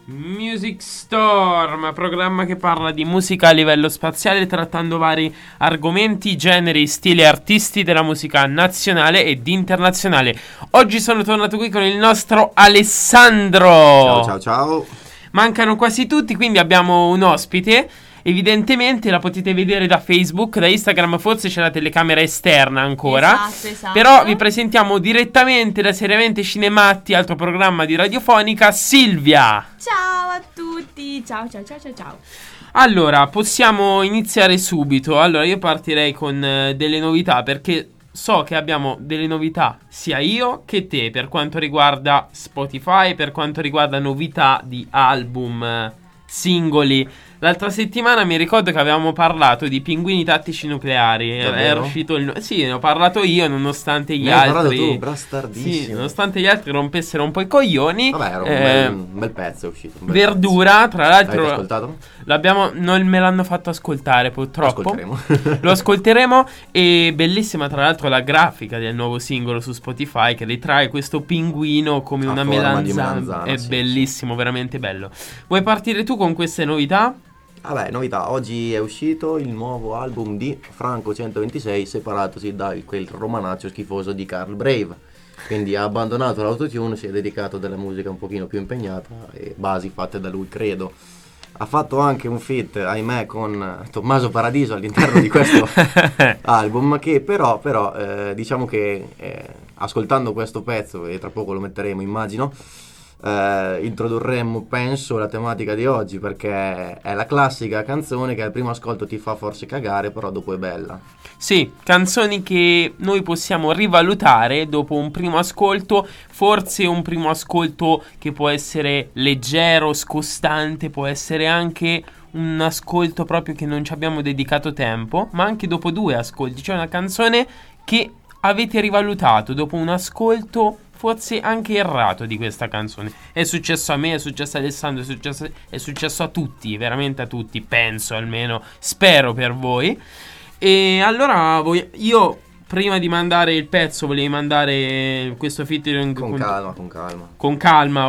Music Storm, programma che parla di musica a livello spaziale trattando vari argomenti, generi, stili e artisti della musica nazionale ed internazionale. Oggi sono tornato qui con il nostro Alessandro. Ciao ciao ciao. Mancano quasi tutti, quindi abbiamo un ospite. Evidentemente la potete vedere da Facebook, da Instagram forse c'è la telecamera esterna ancora. Esatto. Però vi presentiamo direttamente da Seriamente Cinematti, altro programma di radiofonica, Silvia. Ciao a tutti, ciao. Allora, possiamo iniziare subito. Allora, io partirei con delle novità, perché so che abbiamo delle novità sia io che te per quanto riguarda Spotify, per quanto riguarda novità di album, singoli. L'altra settimana mi ricordo che avevamo parlato di Pinguini Tattici Nucleari. Era uscito il... Sì, ne ho parlato io, nonostante gli altri... tu, bastardissimo. Sì, nonostante gli altri rompessero un po' i coglioni. Vabbè, era un bel pezzo, è uscito. Verdura, tra l'altro... L'avete ascoltato? Non me l'hanno fatto ascoltare, purtroppo. Ascolteremo. Lo ascolteremo. E bellissima, tra l'altro, la grafica del nuovo singolo su Spotify, che ritrae questo pinguino come una melanzana. È bellissimo, sì. Veramente bello. Vuoi partire tu con queste novità? Vabbè, novità, oggi è uscito il nuovo album di Franco 126, separatosi da quel romanaccio schifoso di Carl Brave. Quindi ha abbandonato l'autotune, si è dedicato a della musica un pochino più impegnata e basi fatte da lui, credo. Ha fatto anche un feat, ahimè, con Tommaso Paradiso all'interno di questo album, che però diciamo che ascoltando questo pezzo, e tra poco lo metteremo immagino, introdurremmo, penso, la tematica di oggi, perché è la classica canzone che al primo ascolto ti fa forse cagare, però dopo è bella. Sì, canzoni che noi possiamo rivalutare dopo un primo ascolto, forse un primo ascolto che può essere leggero, scostante, può essere anche un ascolto proprio che non ci abbiamo dedicato tempo, ma anche dopo due ascolti, cioè una canzone che avete rivalutato dopo un ascolto forse anche errato di questa canzone. È successo a me, è successo a Alessandro, è successo a tutti, veramente a tutti, penso almeno, spero per voi. E allora io prima di mandare il pezzo volevo mandare questo featuring con calma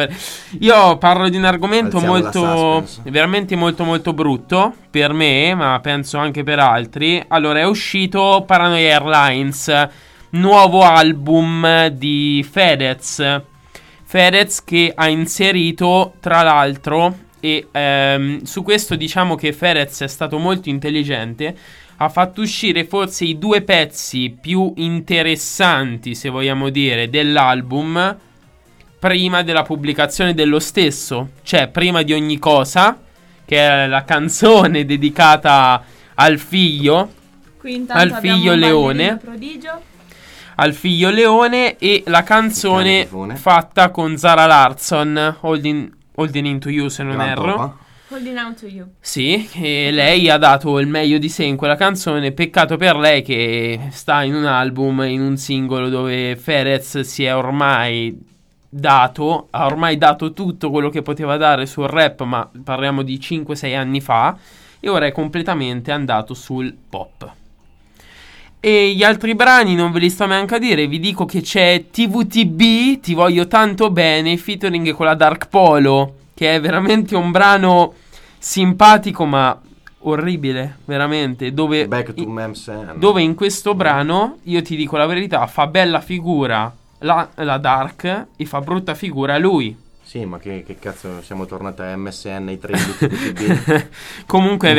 io parlo di un argomento veramente molto brutto per me, ma penso anche per altri. Allora, è uscito Paranoia Airlines, nuovo album di Fedez che ha inserito, tra l'altro, e su questo diciamo che Fedez è stato molto intelligente, ha fatto uscire forse i due pezzi più interessanti, se vogliamo dire, dell'album prima della pubblicazione dello stesso, cioè prima di ogni cosa, che è la canzone dedicata al figlio, al figlio Leone, al figlio Leone, e la canzone fatta con Zara Larsson, Holding Into You, se non erro. Holding Out to You. Sì, e lei ha dato il meglio di sé in quella canzone. Peccato per lei che sta in un album, in un singolo dove Fedez si è ormai dato, ha ormai dato tutto quello che poteva dare sul rap, ma parliamo di 5-6 anni fa, e ora è completamente andato sul pop. E gli altri brani non ve li sto neanche a dire, vi dico che c'è TVTB, Ti voglio tanto bene, featuring con la Dark Polo, che è veramente un brano simpatico ma orribile, veramente, dove in questo brano, io ti dico la verità, fa bella figura la Dark e fa brutta figura lui. Sì, ma che cazzo, siamo tornati a MSN, i tre di comunque è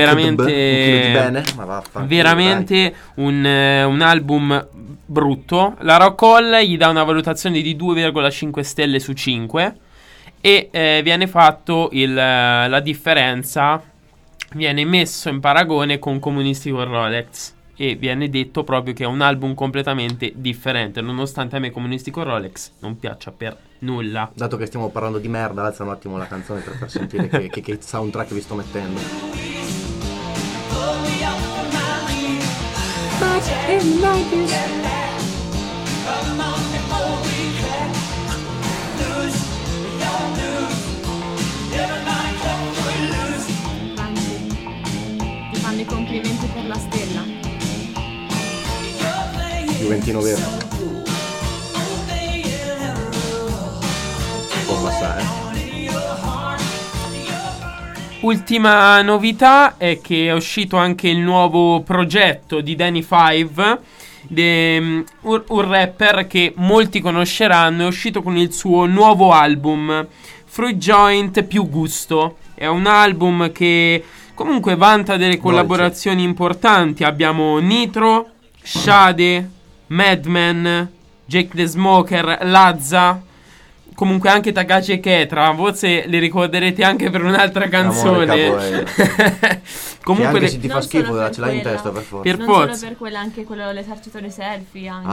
veramente un album brutto. La Rock Hall gli dà una valutazione di 2,5 stelle su 5 e viene fatto la differenza, viene messo in paragone con Comunisti con Rolex e viene detto proprio che è un album completamente differente, nonostante a me Comunisti con Rolex non piaccia per nulla. Dato che stiamo parlando di merda, alza un attimo la canzone per far sentire che soundtrack vi sto mettendo. Ti fanno i complimenti per la stella. Juventino vero. Con la Ultima novità è che è uscito anche il nuovo progetto di Danny Five, un rapper che molti conosceranno. È uscito con il suo nuovo album Fruit Joint più gusto. È un album che comunque vanta delle collaborazioni importanti. Abbiamo Nitro, Shade, Madman, Jake the Smoker, Lazza, comunque anche Takashi e Ketra. Forse li ricorderete anche per un'altra canzone. Comunque anche se ti fa Non schifo, solo per ce l'hai in quella. testa per forza. Per Non forza. solo per quella, anche quello l'esercitore selfie anche.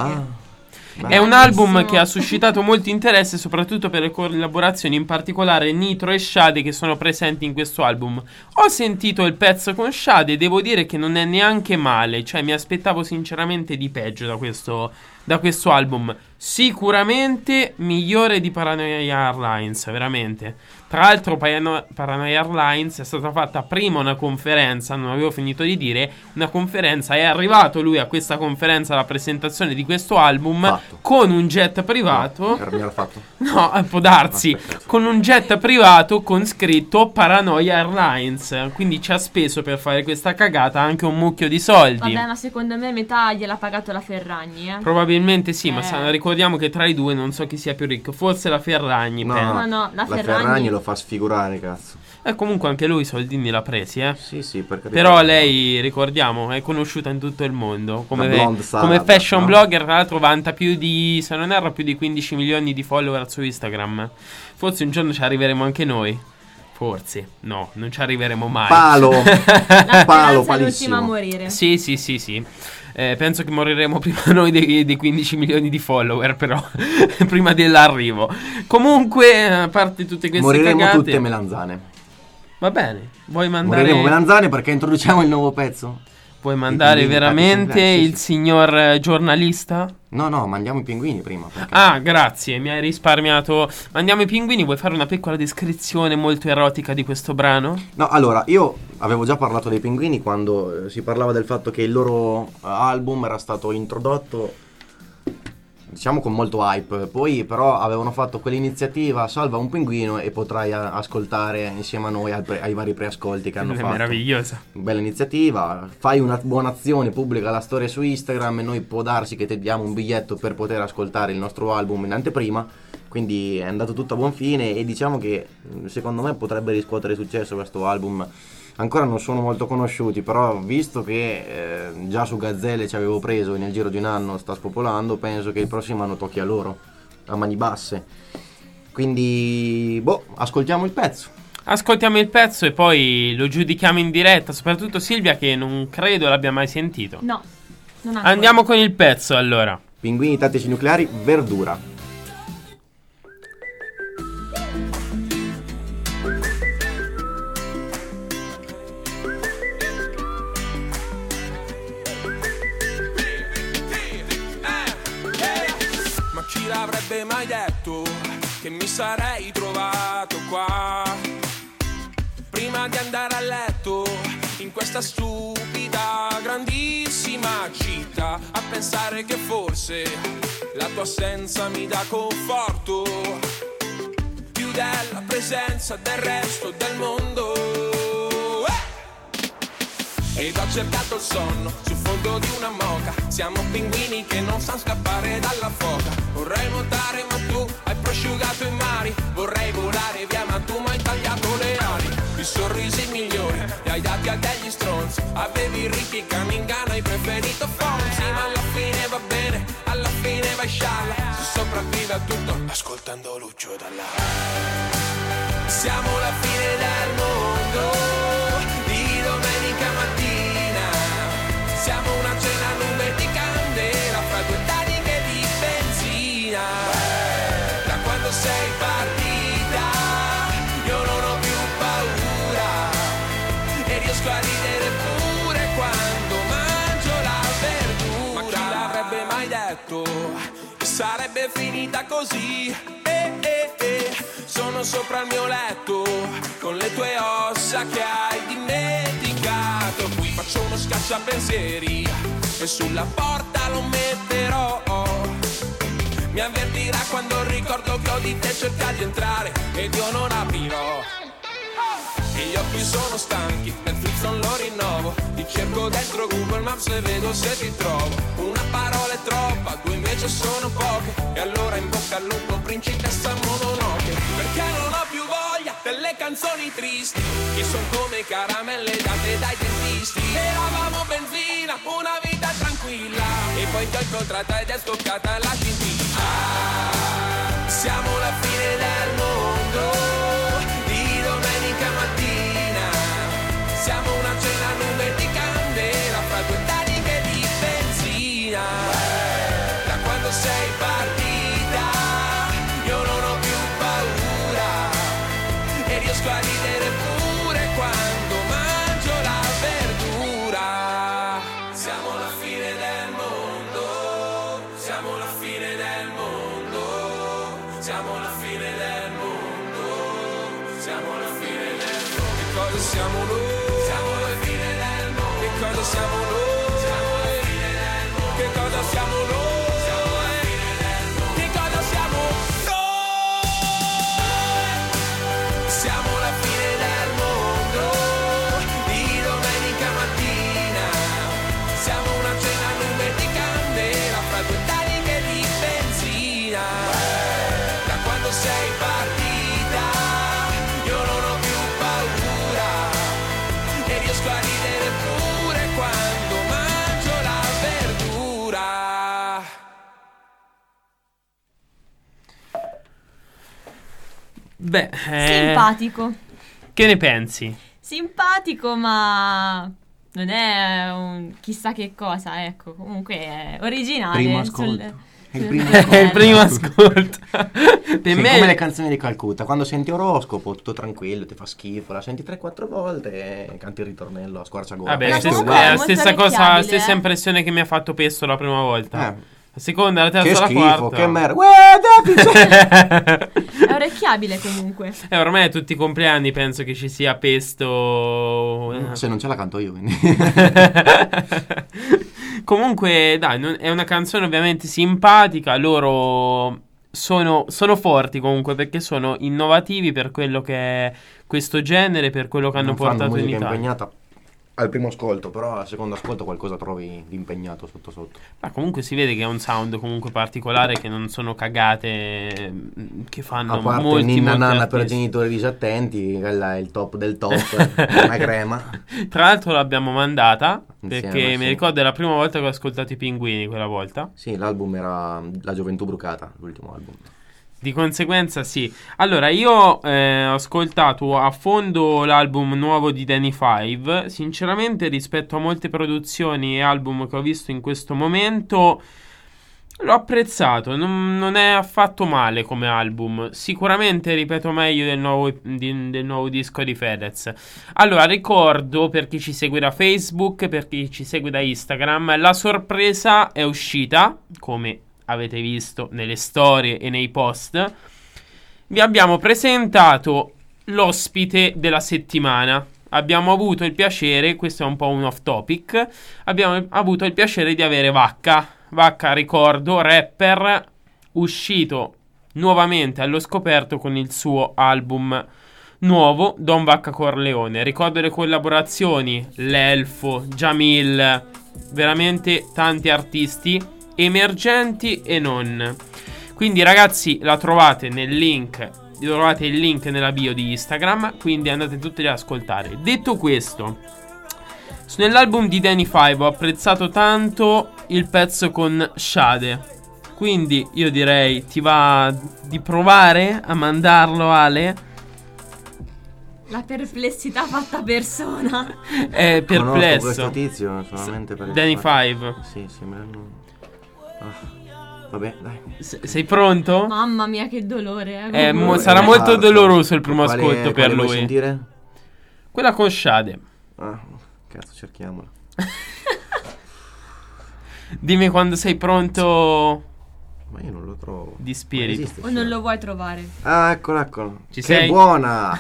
È un album Bellissimo. che ha suscitato molto interesse, soprattutto per le collaborazioni, in particolare Nitro e Shade, che sono presenti in questo album. Ho sentito il pezzo con Shade e devo dire che non è neanche male, cioè mi aspettavo sinceramente di peggio da questo album. Sicuramente migliore di Paranoia Airlines, veramente. Tra l'altro Paranoia Airlines è stata fatta prima una conferenza, non avevo finito di dire, una conferenza, è arrivato lui a questa conferenza alla presentazione di questo album Fatto. con un jet privato. Mi era fatto. No, può darsi. Aspetta. Con un jet privato con scritto Paranoia Airlines. Quindi ci ha speso per fare questa cagata anche un mucchio di soldi. Vabbè, ma secondo me metà gliel'ha pagato la Ferragni, Probabilmente sì, ma Eh. ricordiamo che tra i due non so chi sia più ricco. Forse la Ferragni. No, penso. No, la la Ferragni Ferragni lo fa sfigurare, cazzo. E comunque anche lui i soldini l'ha presi, eh. Sì, per carità. Però lei, ricordiamo, è conosciuta in tutto il mondo La blonde salad, come fashion no? blogger. Tra l'altro vanta più di, se non erro, più di 15 milioni di follower su Instagram. Forse un giorno ci arriveremo anche noi. Forse, no, non ci arriveremo mai. Palo. la Palo, speranza è l'ultima a palissimo. morire. Sì. Penso che moriremo prima noi dei 15 milioni di follower, però prima dell'arrivo. Comunque, a parte tutte queste Moriremo cagate, tutte melanzane. va bene. Vuoi mandare, Moriremo melanzane perché introduciamo il nuovo pezzo. puoi mandare I pinguini, veramente sì, il signor giornalista? No, mandiamo i pinguini prima. Perché... Ah, grazie, mi hai risparmiato. Mandiamo i pinguini. Vuoi fare una piccola descrizione molto erotica di questo brano? No, allora, io avevo già parlato dei pinguini quando si parlava del fatto che il loro album era stato introdotto, diciamo, con molto hype. Poi però avevano fatto quell'iniziativa Salva un pinguino e potrai ascoltare insieme a noi ai vari preascolti che hanno È fatto. meravigliosa. Bella iniziativa, fai una buona azione, pubblica la storia su Instagram e noi può darsi che ti diamo un biglietto per poter ascoltare il nostro album in anteprima. Quindi è andato tutto a buon fine e diciamo che secondo me potrebbe riscuotere successo questo album. Ancora non sono molto conosciuti, però visto che già su Gazzelle ci avevo preso e nel giro di un anno sta spopolando, penso che il prossimo anno tocchi a loro, a mani basse. Quindi, ascoltiamo il pezzo. Ascoltiamo il pezzo e poi lo giudichiamo in diretta. Soprattutto Silvia, che non credo l'abbia mai sentito. No, non ancora. Andiamo con il pezzo allora. Pinguini tattici nucleari, verdura. Ma chi l'avrebbe mai detto che mi sarei trovato qua prima di andare a letto in questa stupida grandissima città, a pensare che forse la tua assenza mi dà conforto più della presenza del resto del mondo. Ed ho cercato il sonno sul fondo di una moca. Siamo pinguini che non sanno scappare dalla foca. Vorrei nuotare ma tu hai prosciugato i mari. Vorrei volare via ma tu mi hai tagliato le ali. I sorrisi migliori li hai dati a degli stronzi. Avevi ricchi Caningano, hai preferito Fonzi. Ma alla fine va bene, alla fine vai scialla. Si sopravvive a tutto ascoltando Lucio Dalla. Siamo la fine del mondo di domenica mattina. Siamo una cena a nube di candela fra due taniche di benzina. Da quando sei partita io non ho più paura e riesco a ridere pure quando mangio la verdura. Ma chi l'avrebbe mai detto che sarebbe finita così? Sono sopra il mio letto con le tue ossa che hai dimenticato. Qui faccio uno scacciapensieri e sulla porta lo metterò. Mi avvertirà quando ricordo che ho di te cerca di entrare ed io non aprirò. e gli occhi sono stanchi, Netflix non lo rinnovo, ti cerco dentro Google Maps e vedo se ti trovo. Una parola è troppa, due invece sono poche, e allora in bocca al lupo principessa Mononoke. Perché non ho più voglia delle canzoni tristi, che son come caramelle date dai dentisti. Eravamo benzina, una vita tranquilla, e poi ti ho incontrata ed è scoccata la cintina. Siamo la fine del mondo, di domenica mattina. Siamo una cena a nube di candela, fra due taniche di benzina. Da quando sei partita, io non ho più paura, e riesco a ridere pure quando mangio la verdura. Siamo la fine del mondo, siamo la fine del mondo, siamo la fine del mondo, siamo la fine del mondo. Che cosa siamo noi? Siamo la fine del mondo. Che cosa siamo noi? Siamo la fine del mondo. Che cosa siamo noi? Siamo la fine del mondo. Che cosa siamo noi? Siamo la fine del mondo, di domenica mattina. Siamo una cena a nube di candela, fra due taniche di benzina. Da quando sei partita, io non ho più paura, e riesco a ridere pure quando mangio la verdura. Beh, Simpatico. che ne pensi? Simpatico, ma non è un chissà che cosa, ecco. Comunque è originale. Primo ascolto. È il primo È il primo ascolto. Per Sì, me come le canzoni di Calcutta, quando senti oroscopo tutto tranquillo, ti fa schifo, la senti 3-4 volte e canti il ritornello a squarciagola. vabbè, No, stessa, comunque è è la molto stessa cosa, la orecchiabile, stessa eh. impressione che mi ha fatto Pesto la prima volta. Eh. La seconda, la Che terza, la schifo, quarta. che merda. Guarda, È orecchiabile comunque. Ormai a tutti i compleanni penso che ci sia Pesto. Se non ce la canto io, quindi. Comunque, dai, è una canzone ovviamente simpatica. Loro sono forti comunque perché sono innovativi per quello che è questo genere, per quello che hanno Non fanno portato in musica Italia. impegnata al primo ascolto, però al secondo ascolto qualcosa trovi di impegnato sotto sotto. Ma comunque si vede che è un sound comunque particolare, che non sono cagate che fanno A parte molti Ninna Nanna per artisti. genitori disattenti, quella è il top del top, una crema. Tra l'altro l'abbiamo mandata Insieme, perché sì. mi ricordo è la prima volta che ho ascoltato i Pinguini quella volta. Sì, l'album era La gioventù brucata, l'ultimo album. Di conseguenza sì. Allora io ho ascoltato a fondo l'album nuovo di Danny Five. Sinceramente rispetto a molte produzioni e album che ho visto in questo momento l'ho apprezzato. Non è affatto male come album. Sicuramente ripeto meglio del nuovo disco di Fedez. Allora ricordo, per chi ci segue da Facebook, per chi ci segue da Instagram, la sorpresa è uscita, come avete visto nelle storie e nei post. Vi abbiamo presentato l'ospite della settimana. Abbiamo avuto il piacere, questo è un po' un off topic, abbiamo avuto il piacere di avere Vacca, ricordo, rapper, uscito nuovamente allo scoperto con il suo album nuovo, Don Vacca Corleone. Ricordo le collaborazioni, L'Elfo, Jamil, veramente tanti artisti emergenti e non. Quindi ragazzi, la trovate nel link, trovate il link nella bio di Instagram, quindi andate tutti ad ascoltare. Detto questo, nell'album di Danny Five ho apprezzato tanto il pezzo con Shade, quindi io direi ti va di provare a mandarlo, Ale? La perplessità fatta persona. È Conosco perplesso. questo tizio solamente per Danny Five. Sì, me l'hanno. Vabbè, dai. Sei pronto? Mamma mia, che dolore. Sarà molto Parto. doloroso il primo Quale- ascolto per quale vuoi lui. sentire? Quella con Shade. Ah, cazzo, cerchiamola. Dimmi quando sei pronto Ma io non lo trovo. di spirito. Ma esiste, O non lo vuoi trovare? Ah, eccolo. Ci Che sei? buona!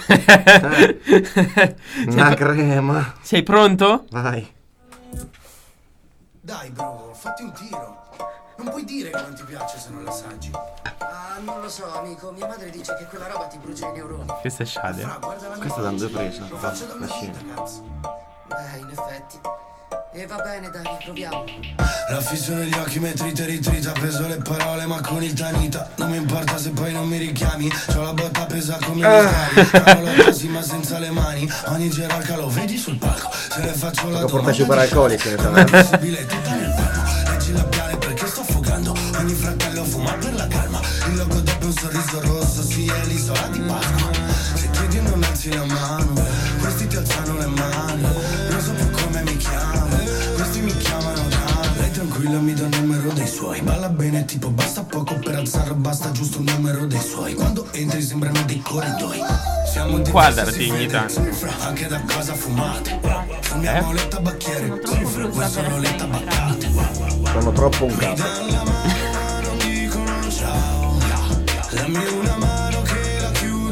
Una crema. Sei pronto? Vai. Dai bro, fatti un tiro. Non puoi dire che non ti piace se non l'assaggi. Ah, non lo so, amico. Mia madre dice che quella roba ti brucia i neuroni. Questa è Shade. Guarda la mia Questa dando due prese. Lo faccio da La una scena. vita, cazzo. Beh, in effetti. E va bene, dai, proviamo. La fisso negli occhi mentre ti ritrita. Peso le parole ma con il tanita. Non mi importa se poi non mi richiami. C'ho la botta pesa come gli scali. Lo quasi ma senza le mani. Ogni gerarca lo vedi sul palco. Se le faccio la porta domanda super alcolici, è possibile tutta nel palmo. Leggi il labiale perché sto affogando. Ogni fratello fuma per la calma. Il logo dopo un sorriso rosso. Sì, è l'isola di Pasqua. Se chiedi non alzi la mano. Questi ti alzano le mani. Non so più come mi chiamo. Questi mi chiamano Dan. Lei tranquilla mi dà il numero dei suoi. Balla bene tipo basta poco per alzare. Basta giusto il numero dei suoi. Quando entri sembrano dei corridoi. Siamo Inquadrati diversi, ogni tanto. anche da casa fumate. Fumiamo le tabacchiere. Sono troppo brutta per Sono le essere tabaccate. Sono troppo un capo. Dalla mano non dicono ciao. Dammi una mano che la chiude.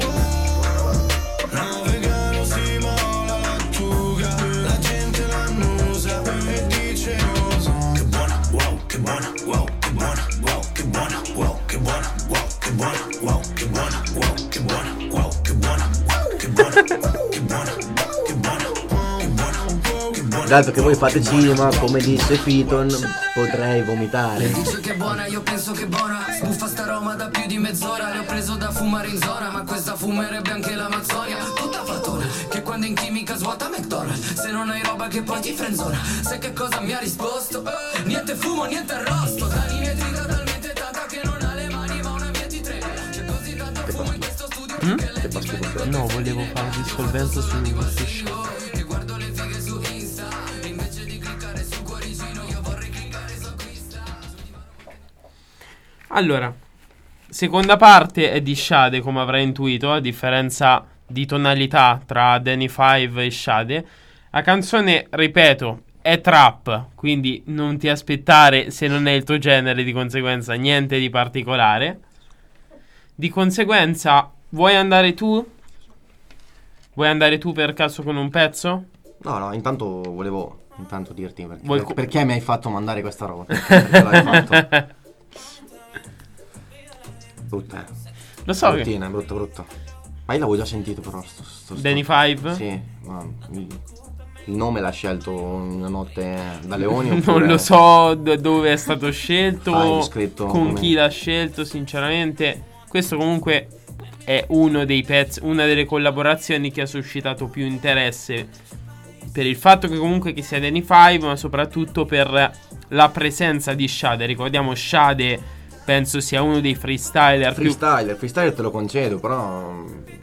Navegano si mola la tuga. La gente l'annusa e dice che buona, wow, che buona, wow, che buona, wow, che buona, wow, che buona, wow, che buona, wow, che buona, wow, che buona, wow, che buona, che buona, che buona, che buona, che buona, che buona. Dato che voi fate cinema, come disse Fiton, potrei vomitare. Dice che è buona, io penso che è buona. Sbuffa sta Roma da più di mezz'ora. Le ho preso da fumare in zona, ma questa fumerebbe anche l'Amazzonia. Tutta fattona, che quando in chimica svuota McDonald's. Se non hai roba che poi ti frenzona. Sai che cosa mi ha risposto? Niente fumo, niente arrosto. Da linee trita talmente tanta che non ha le mani, ma una via ti trema. C'è così tanto fumo in questo studio che le fighe No, volevo fare dissolvenza su che guardo le fighe su Insta. Invece di cliccare su cuoricino, io vorrei cliccare su acquista. Allora, seconda parte è di Shade, come avrai intuito, a differenza di tonalità tra Danny Five e Shade. La canzone, ripeto, è trap, quindi non ti aspettare, se non è il tuo genere, di conseguenza niente di particolare. Di conseguenza, vuoi andare tu? Vuoi andare tu per caso con un pezzo? No, intanto volevo dirti perché, Vuoi perché mi hai fatto mandare questa roba. Perché l'hai fatto? Brutta, Lo so che bruttina, brutto. Ma io l'avevo già sentito però sto Danny Five? Sì, ma il nome l'ha scelto una notte da Leoni non oppure... lo so dove è stato scelto, Five scritto con come- chi l'ha scelto, sinceramente. Questo comunque è uno dei pezzi, una delle collaborazioni che ha suscitato più interesse, per il fatto che comunque che sia Danny Five, ma soprattutto per la presenza di Shade. Ricordiamo, Shade penso sia uno dei freestyler più... Freestyler te lo concedo, però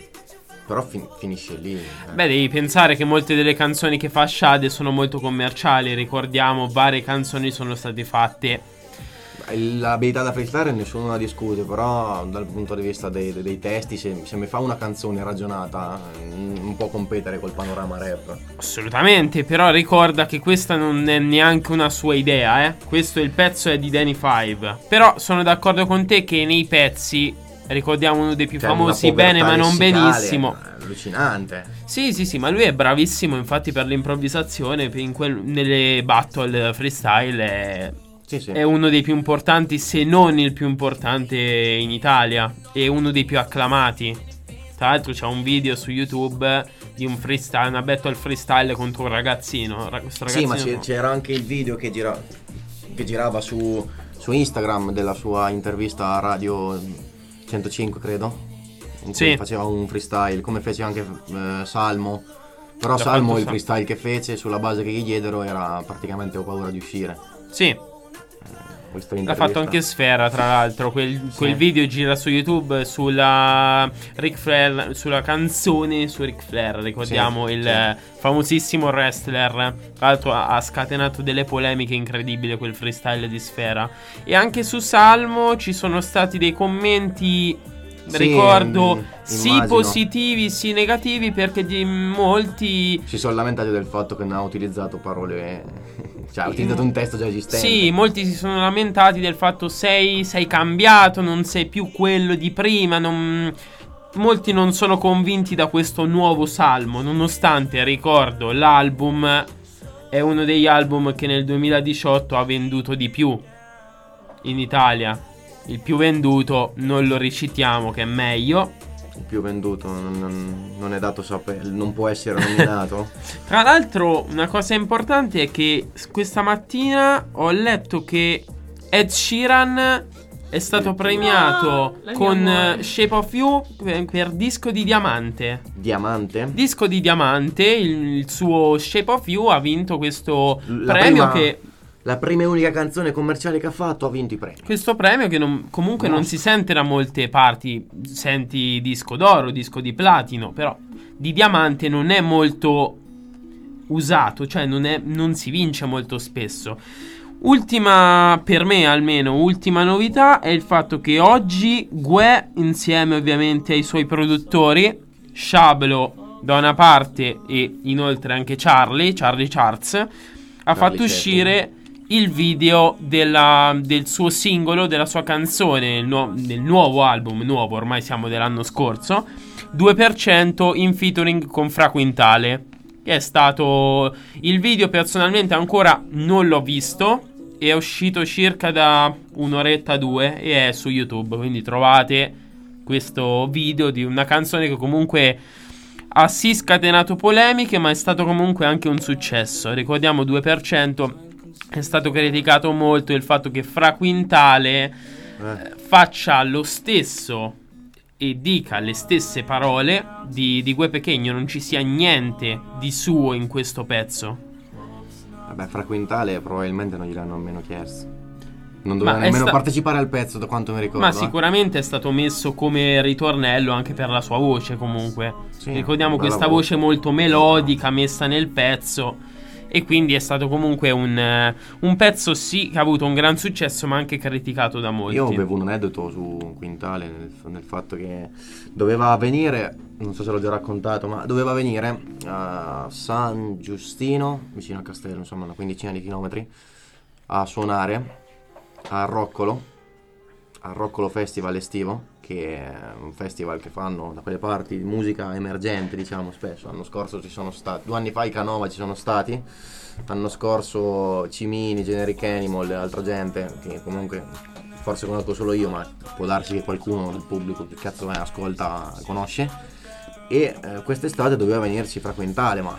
finisce lì. Beh, devi pensare che molte delle canzoni che fa Shade sono molto commerciali. Ricordiamo, varie canzoni sono state fatte. L'abilità da freestyler nessuno la discute, però dal punto di vista dei testi, se mi fa una canzone ragionata, non può competere col panorama rap. Assolutamente, però ricorda che questa non è neanche una sua idea, eh. Questo il pezzo è di Danny Five. Però sono d'accordo con te che nei pezzi, ricordiamo uno dei più Cioè, famosi, una povertà bene ma non lessicale benissimo. Allucinante. Sì, ma lui è bravissimo, infatti, per l'improvvisazione, nelle battle freestyle Sì. è uno dei più importanti, se non il più importante in Italia. È uno dei più acclamati. Tra l'altro c'è un video su YouTube di un freestyle, una battle freestyle contro un ragazzino. Questo Sì, ma ragazzino c'era anche il video che girava su Instagram della sua intervista a Radio 105, credo, in Sì. cui faceva un freestyle, come fece anche Salmo. Però L'ha Salmo fatto il freestyle che fece, sulla base che gli diedero, era praticamente ho paura di uscire. Sì, Questa l'ha intervista. fatto anche Sfera, tra l'altro. Quel video gira su YouTube sulla Ric Flair, sulla canzone su Ric Flair. Ricordiamo il famosissimo wrestler. Tra l'altro ha scatenato delle polemiche incredibili quel freestyle di Sfera. E anche su Salmo ci sono stati dei commenti, ricordo, sì immagino. positivi, sì negativi, perché di molti... Si sono lamentati del fatto che non ha utilizzato parole, cioè ha utilizzato un testo già esistente. Sì, molti si sono lamentati del fatto sei cambiato, non sei più quello di prima, molti non sono convinti da questo nuovo Salmo, nonostante, ricordo, l'album è uno degli album che nel 2018 ha venduto di più. in Italia il più venduto, non lo recitiamo che è meglio. Il più venduto non è dato sapere, non può essere nominato. Tra l'altro una cosa importante è che questa mattina ho letto che Ed Sheeran è stato premiato la mia con amore. Shape of You per disco di diamante. Diamante? Disco di diamante, il suo Shape of You ha vinto questo La premio prima- che... La prima e unica canzone commerciale che ha fatto ha vinto i premi. Questo premio che comunque non si sente da molte parti. Senti disco d'oro, disco di platino, però di diamante non è molto usato, cioè non si vince molto spesso. Ultima, per me almeno, ultima novità è il fatto che oggi Gue, insieme ovviamente ai suoi produttori, Shablo da una parte e inoltre anche Charlie Charts, ha fatto Chaplin. uscire il video del suo singolo, della sua canzone, del nuovo album, nuovo, ormai siamo dell'anno scorso, 2% in featuring con Fra Quintale, che è stato il video. Personalmente ancora non l'ho visto, è uscito circa da un'oretta, 2 e è su YouTube, quindi trovate questo video di una canzone che comunque ha sì scatenato polemiche, ma è stato comunque anche un successo. Ricordiamo 2%. È stato criticato molto il fatto che Fra Quintale faccia lo stesso e dica le stesse parole di Gue Pequeno, non ci sia niente di suo in questo pezzo. Vabbè, Fra Quintale probabilmente non gliel'hanno nemmeno chiesto. Non Ma doveva è nemmeno sta- partecipare al pezzo, da quanto mi ricordo. Ma sicuramente è stato messo come ritornello anche per la sua voce comunque. Sì, Ricordiamo bella questa voce molto melodica messa nel pezzo. E quindi è stato comunque un pezzo sì che ha avuto un gran successo, ma anche criticato da molti. Io avevo un aneddoto su Quintale nel fatto che doveva venire, non so se l'ho già raccontato, ma doveva venire a San Giustino, vicino a Castello, insomma una quindicina di chilometri, a suonare a Roccolo, al Roccolo Festival estivo, che è un festival che fanno da quelle parti di musica emergente, diciamo, spesso. L'anno scorso ci sono stati, 2 anni fa i Canova ci sono stati, l'anno scorso Cimini, Generic Animal e altra gente che comunque forse conosco solo io, ma può darsi che qualcuno del pubblico che cazzo me ascolta conosce. E quest'estate doveva venirci Fra Quintale, ma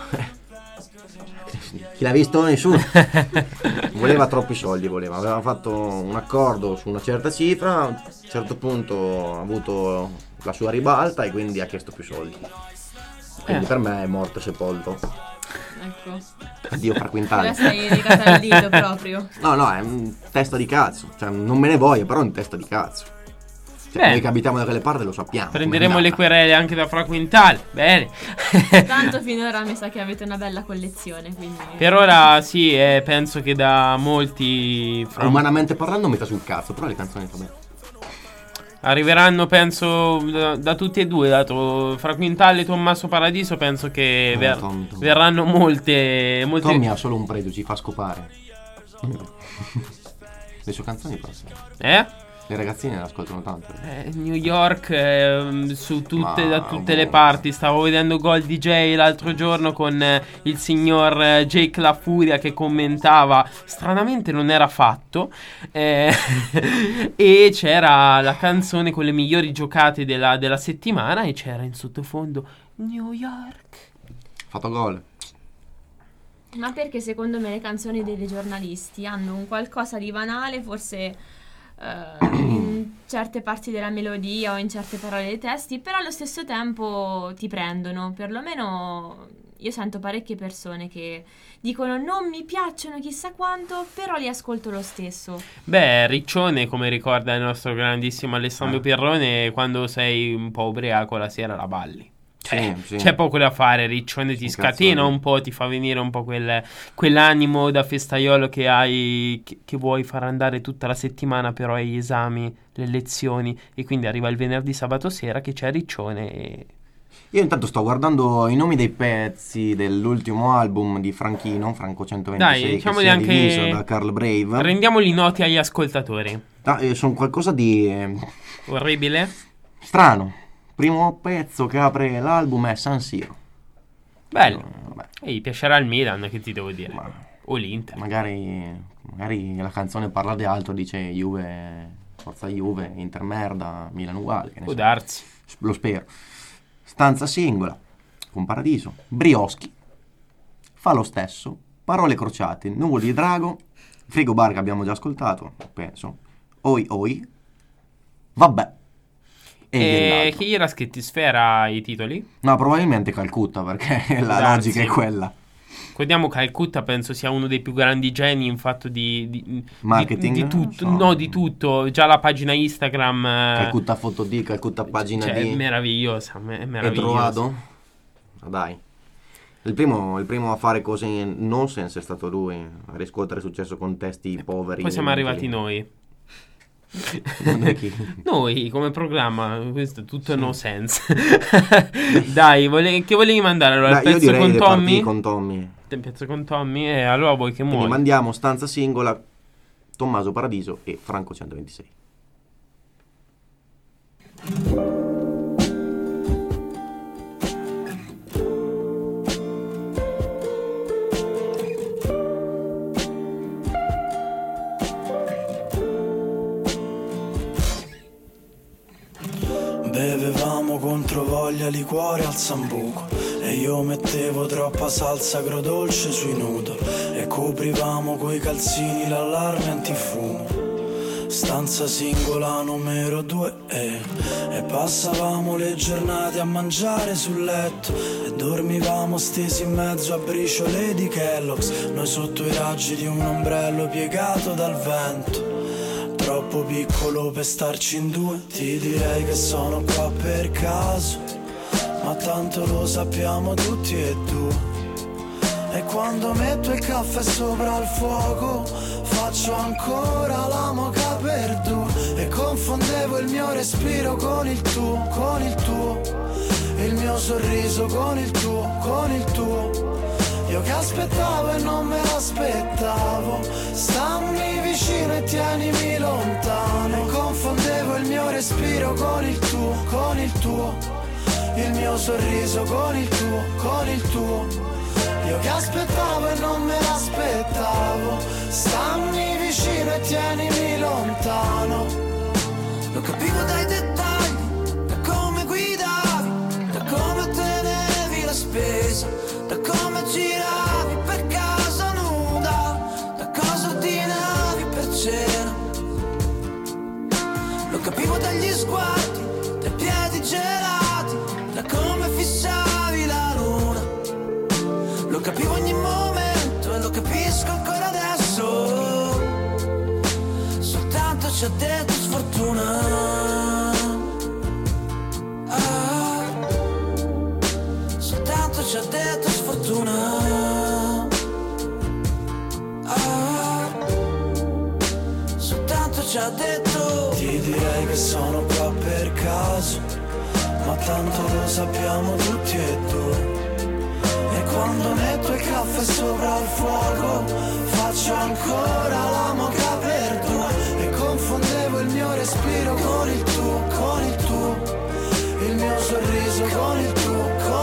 chi l'ha visto? Nessuno. Voleva troppi soldi, aveva fatto un accordo su una certa cifra, a un certo punto ha avuto la sua ribalta e quindi ha chiesto più soldi. Quindi per me è morto e sepolto. Ecco. Addio Fra Ora Quintale. sei legato al dito proprio. No, è un testa di cazzo, cioè non me ne voglio, però è un testa di cazzo. Cioè, noi che abitiamo da quelle parti lo sappiamo. Prenderemo com'è le andata. querele anche da Fra Quintale. Bene. Tanto finora mi sa che avete una bella collezione, quindi... Per ora sì, penso che da molti Umanamente parlando mi sta sul cazzo, però le canzoni fa bene. arriveranno, penso, da tutti e due, dato Fra Quintale e Tommaso Paradiso, penso che Tommy. verranno molte... Tommy ha solo un pregio, ci fa scopare. Le sue canzoni però sì. Le ragazzine le ascoltano tanto. New York, su tutte, da Ma, tutte le parti. Stavo vedendo Gold DJ l'altro giorno con il signor Jake La Furia che commentava. Stranamente non era fatto. E c'era la canzone con le migliori giocate della settimana. E c'era in sottofondo New York. Fatto gol. Ma perché secondo me le canzoni dei giornalisti hanno un qualcosa di banale, forse in certe parti della melodia o in certe parole dei testi, però allo stesso tempo ti prendono. Perlomeno io sento parecchie persone che dicono non mi piacciono chissà quanto, però li ascolto lo stesso. Beh, Riccione, come ricorda il nostro grandissimo Alessandro Pirrone, quando sei un po' ubriaco la sera la balli. Sì. C'è poco da fare, Riccione ti scatena cazzone. un po', ti fa venire un po' quell'animo da festaiolo che hai, che vuoi far andare tutta la settimana, però hai gli esami, le lezioni, e quindi arriva il venerdì, sabato sera che c'è Riccione e... Io intanto sto guardando i nomi dei pezzi dell'ultimo album di Franchino, Franco 126, Dai, che diciamoli si è anche... diviso da Carl Brave. Rendiamoli noti agli ascoltatori. Sono qualcosa di Orribile? strano. Primo pezzo che apre l'album è San Siro. Bello. Vabbè, E gli piacerà il Milan, che ti devo dire. ma O l'Inter. Magari la canzone parla di altro, dice Juve, forza Juve, Inter merda, Milan uguale. Che ne Può so. darsi. Lo spero. Stanza singola con Paradiso. Brioschi fa lo stesso. Parole crociate. Nuvoli di drago. Frigo bar che abbiamo già ascoltato, penso. Oi oi. Vabbè. E chi era Sfera i titoli? no, probabilmente Calcutta, perché la Darsi. logica è quella. Ricordiamo che Calcutta penso sia uno dei più grandi geni in fatto di Marketing? di tutto, Non so. no, di tutto. Già la pagina Instagram Calcutta foto D, Calcutta pagina cioè, D. è meravigliosa, è E meravigliosa. trovato? Dai. Il primo a fare cose in nonsense è stato lui. A riscuotere successo con testi poveri. Poi siamo arrivati inutili. noi. Non è chi? Noi come programma, questo è tutto no sense. Dai, che volevi mandare allora? Dai, io Il pezzo direi con di Tommy? partire con Tommy. Il pezzo con Tommy? Allora vuoi che Quindi muoia? mandiamo stanza singola, Tommaso Paradiso e Franco 126. Bevevamo contro voglia liquore al sambuco e io mettevo troppa salsa agrodolce sui noodle e coprivamo coi calzini l'allarme antifumo. Stanza singola numero 2 e passavamo le giornate a mangiare sul letto e dormivamo stesi in mezzo a briciole di Kellogg's, noi sotto i raggi di un ombrello piegato dal vento. Troppo piccolo per starci in due, ti direi che sono qua per caso, ma tanto lo sappiamo tutti e due. E quando metto il caffè sopra il fuoco, faccio ancora la moka per due. E confondevo il mio respiro con il tuo, il mio sorriso con il tuo. Io che aspettavo e non me l'aspettavo, stammi vicino e tienimi lontano. E confondevo il mio respiro con il tuo, il mio sorriso con il tuo. Io che aspettavo e non me l'aspettavo, stammi vicino e tienimi lontano. Lo capivo dai dettagli, da come guidavi, da come ottenevi la spesa, da come giravi per casa nuda, da cosa ordinavi per cena. Lo capivo dagli sguardi, dai piedi gelati, da come fissavi la luna. Lo capivo ogni momento e lo capisco ancora adesso. Soltanto ci ha detto sfortuna. Soltanto ci ha detto sfortuna. Soltanto ci ha detto. Ti direi che sono qua per caso, ma tanto lo sappiamo tutti e due. E quando metto il caffè sopra il fuoco, faccio ancora la moka per due. E confondevo il mio respiro con il tuo, il mio sorriso con il tuo.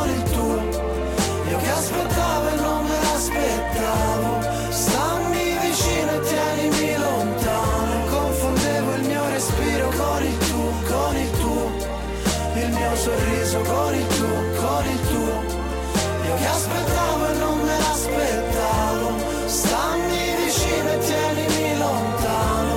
Io che aspettavo e non me l'aspettavo, stammi vicino e tienimi lontano. Confondevo il mio respiro con il tuo, il mio sorriso con il tuo. Io che aspettavo e non me l'aspettavo, stammi vicino e tienimi lontano.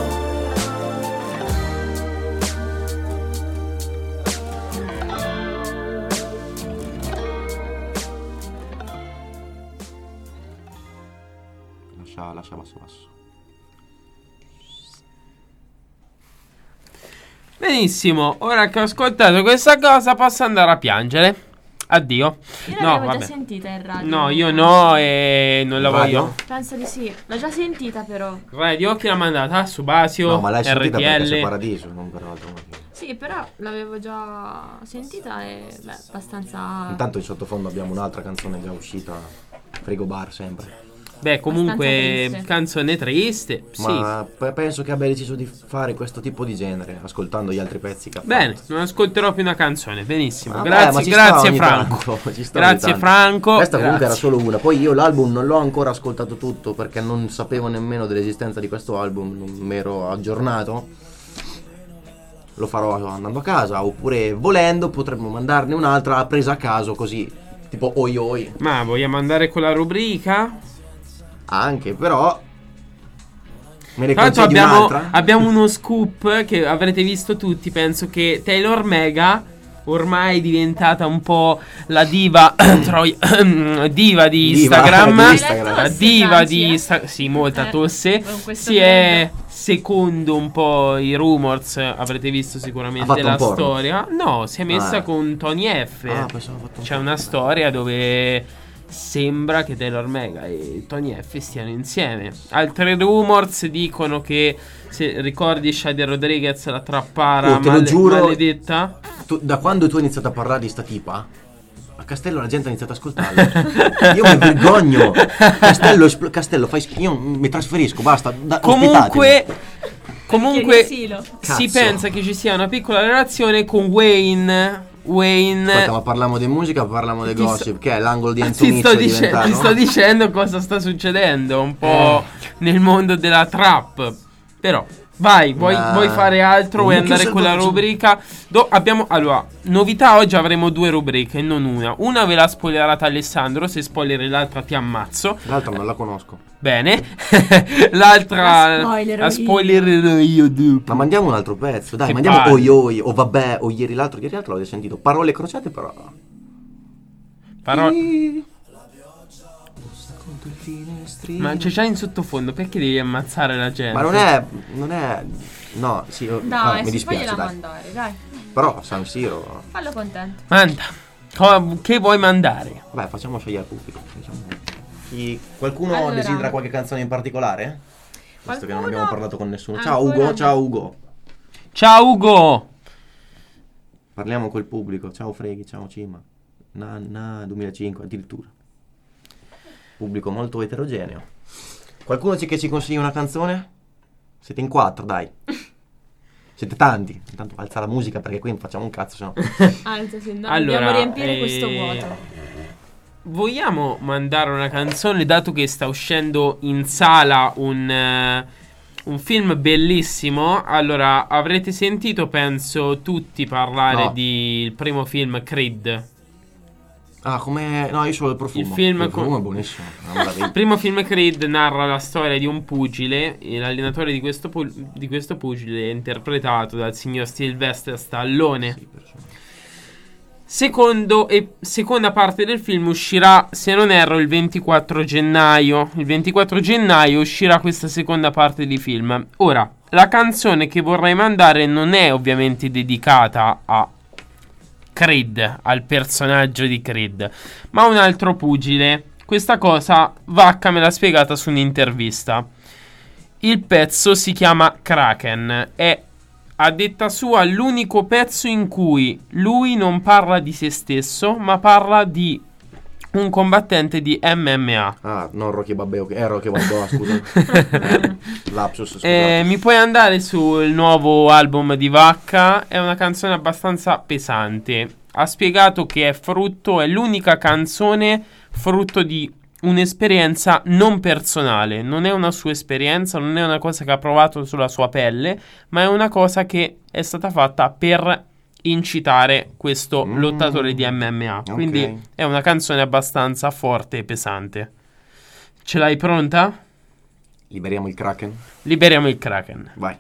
Lascia basso. Benissimo, ora che ho ascoltato questa cosa posso andare a piangere. Addio. Io No, l'avevo vabbè. già sentita in radio. No, io no e non la Radio? voglio. Penso di sì, l'ho già sentita però. Radio chi l'ha mandata? Subasio, No, ma l'hai sentita perché sei RTL. Paradiso, non per altro motivo. Sì, però l'avevo già sentita e beh, abbastanza. Intanto in sottofondo abbiamo un'altra canzone già uscita, Frigo Bar sempre. Beh, comunque triste. canzone triste. Sì. Ma penso che abbia deciso di fare questo tipo di genere, ascoltando gli altri pezzi che ha Bene, fatto. non ascolterò più una canzone. Benissimo. Vabbè, ma Grazie, ci grazie sta ogni Franco. tanto, ci sta ogni Grazie tanto. Franco. Questa comunque era grazie. solo una. Poi io l'album non l'ho ancora ascoltato tutto perché non sapevo nemmeno dell'esistenza di questo album, non mi ero aggiornato. Lo farò andando a casa, oppure volendo potremmo mandarne un'altra presa a caso così, tipo oi oi. Ma vogliamo andare con la rubrica? Anche, però me ne Tra l'altro concedi un'altra? abbiamo uno scoop che avrete visto tutti. Penso che Taylor Mega ormai è diventata un po' la diva diva di Instagram. di Instagram. La diva Franci, di Instagram. Sì, molta tosse. con questo Si è freddo. secondo un po' i rumors. Avrete visto Ha sicuramente fatto la un porno? storia. No, si è messa Ah. con Tony F. Ah, pensavo fatto un C'è po'. una storia dove sembra che Taylor Mega e Tony F stiano insieme. Altri rumors dicono che, se ricordi Shady Rodriguez, la trappara Oh, te lo giuro. maledetta. Da quando tu hai iniziato a parlare di sta tipa, a Castello la gente ha iniziato ad ascoltarla. Io mi vergogno. Castello, fai schifo. Io mi trasferisco, basta. Comunque Chiedi asilo. si Cazzo. pensa che ci sia una piccola relazione con Wayne. Aspetta, ma parliamo di musica o parliamo di Ti gossip? Che è l'angolo di Enzo Ti sto, Mizzo diventato? ti sto dicendo cosa sta succedendo un po' nel mondo della trap. Però vai, vuoi fare altro? Vuoi andare con la rubrica? Allora, novità, oggi avremo 2 rubriche, non una. Una ve l'ha spoilerata Alessandro. Se spoileri l'altra ti ammazzo. L'altra non la conosco. Bene. L'altra La spoilerò la spoilererò io dopo. Ma mandiamo un altro pezzo, dai, Che mandiamo palle. oi oi, o vabbè, o ieri l'altro l'avete sentito. Parole crociate però. Ma c'è già in sottofondo, perché devi ammazzare la gente? Ma non è, no, sì, Dai, mi si dispiace, fagliela dai. mandare, dai. Però San Siro, Fallo contento. Manda. Che vuoi mandare? vabbè, facciamo scegliere al pubblico. Qualcuno Allora. desidera qualche canzone in particolare? Visto che non Qualcuno? abbiamo parlato con nessuno. Ciao Ancora Ugo, no. ciao Ugo. Ciao Ugo. Parliamo col pubblico. Ciao Freghi, ciao Cima. 2005 addirittura. Pubblico molto eterogeneo. Qualcuno che ci consiglia una canzone? Siete in 4, dai. Siete tanti. Intanto alza la musica perché qui non facciamo un cazzo, sennò. Anzi, se no Allora, dobbiamo riempire questo vuoto. Vogliamo mandare una canzone, dato che sta uscendo in sala un film bellissimo. Allora, avrete sentito, penso, tutti parlare No. di il primo film Creed. Ah, come... No, io solo il profumo. Il film il profumo è buonissimo. Una meraviglia. Il primo film Creed narra la storia di un pugile, e l'allenatore di questo pugile è interpretato dal signor Sylvester Stallone. Seconda parte del film uscirà, se non erro, il 24 gennaio. Il 24 gennaio uscirà questa seconda parte di film. Ora, la canzone che vorrei mandare non è ovviamente dedicata a Creed, al personaggio di Creed, ma a un altro pugile. Questa cosa Vacca me l'ha spiegata su un'intervista. Il pezzo si chiama Kraken. È, a detta sua, l'unico pezzo in cui lui non parla di se stesso, ma parla di un combattente di MMA. Ah, non Rocky Balboa, Rocky Balboa, scusa. Lapsus, scusa. Mi puoi andare sul nuovo album di Vacca? È una canzone abbastanza pesante. Ha spiegato che è l'unica canzone frutto di un'esperienza non personale. Non è una sua esperienza, non è una cosa che ha provato sulla sua pelle, ma è una cosa che è stata fatta per incitare questo lottatore di MMA. Ok. Quindi è una canzone abbastanza forte e pesante. Ce l'hai pronta? Liberiamo il Kraken. Liberiamo il Kraken. Vai.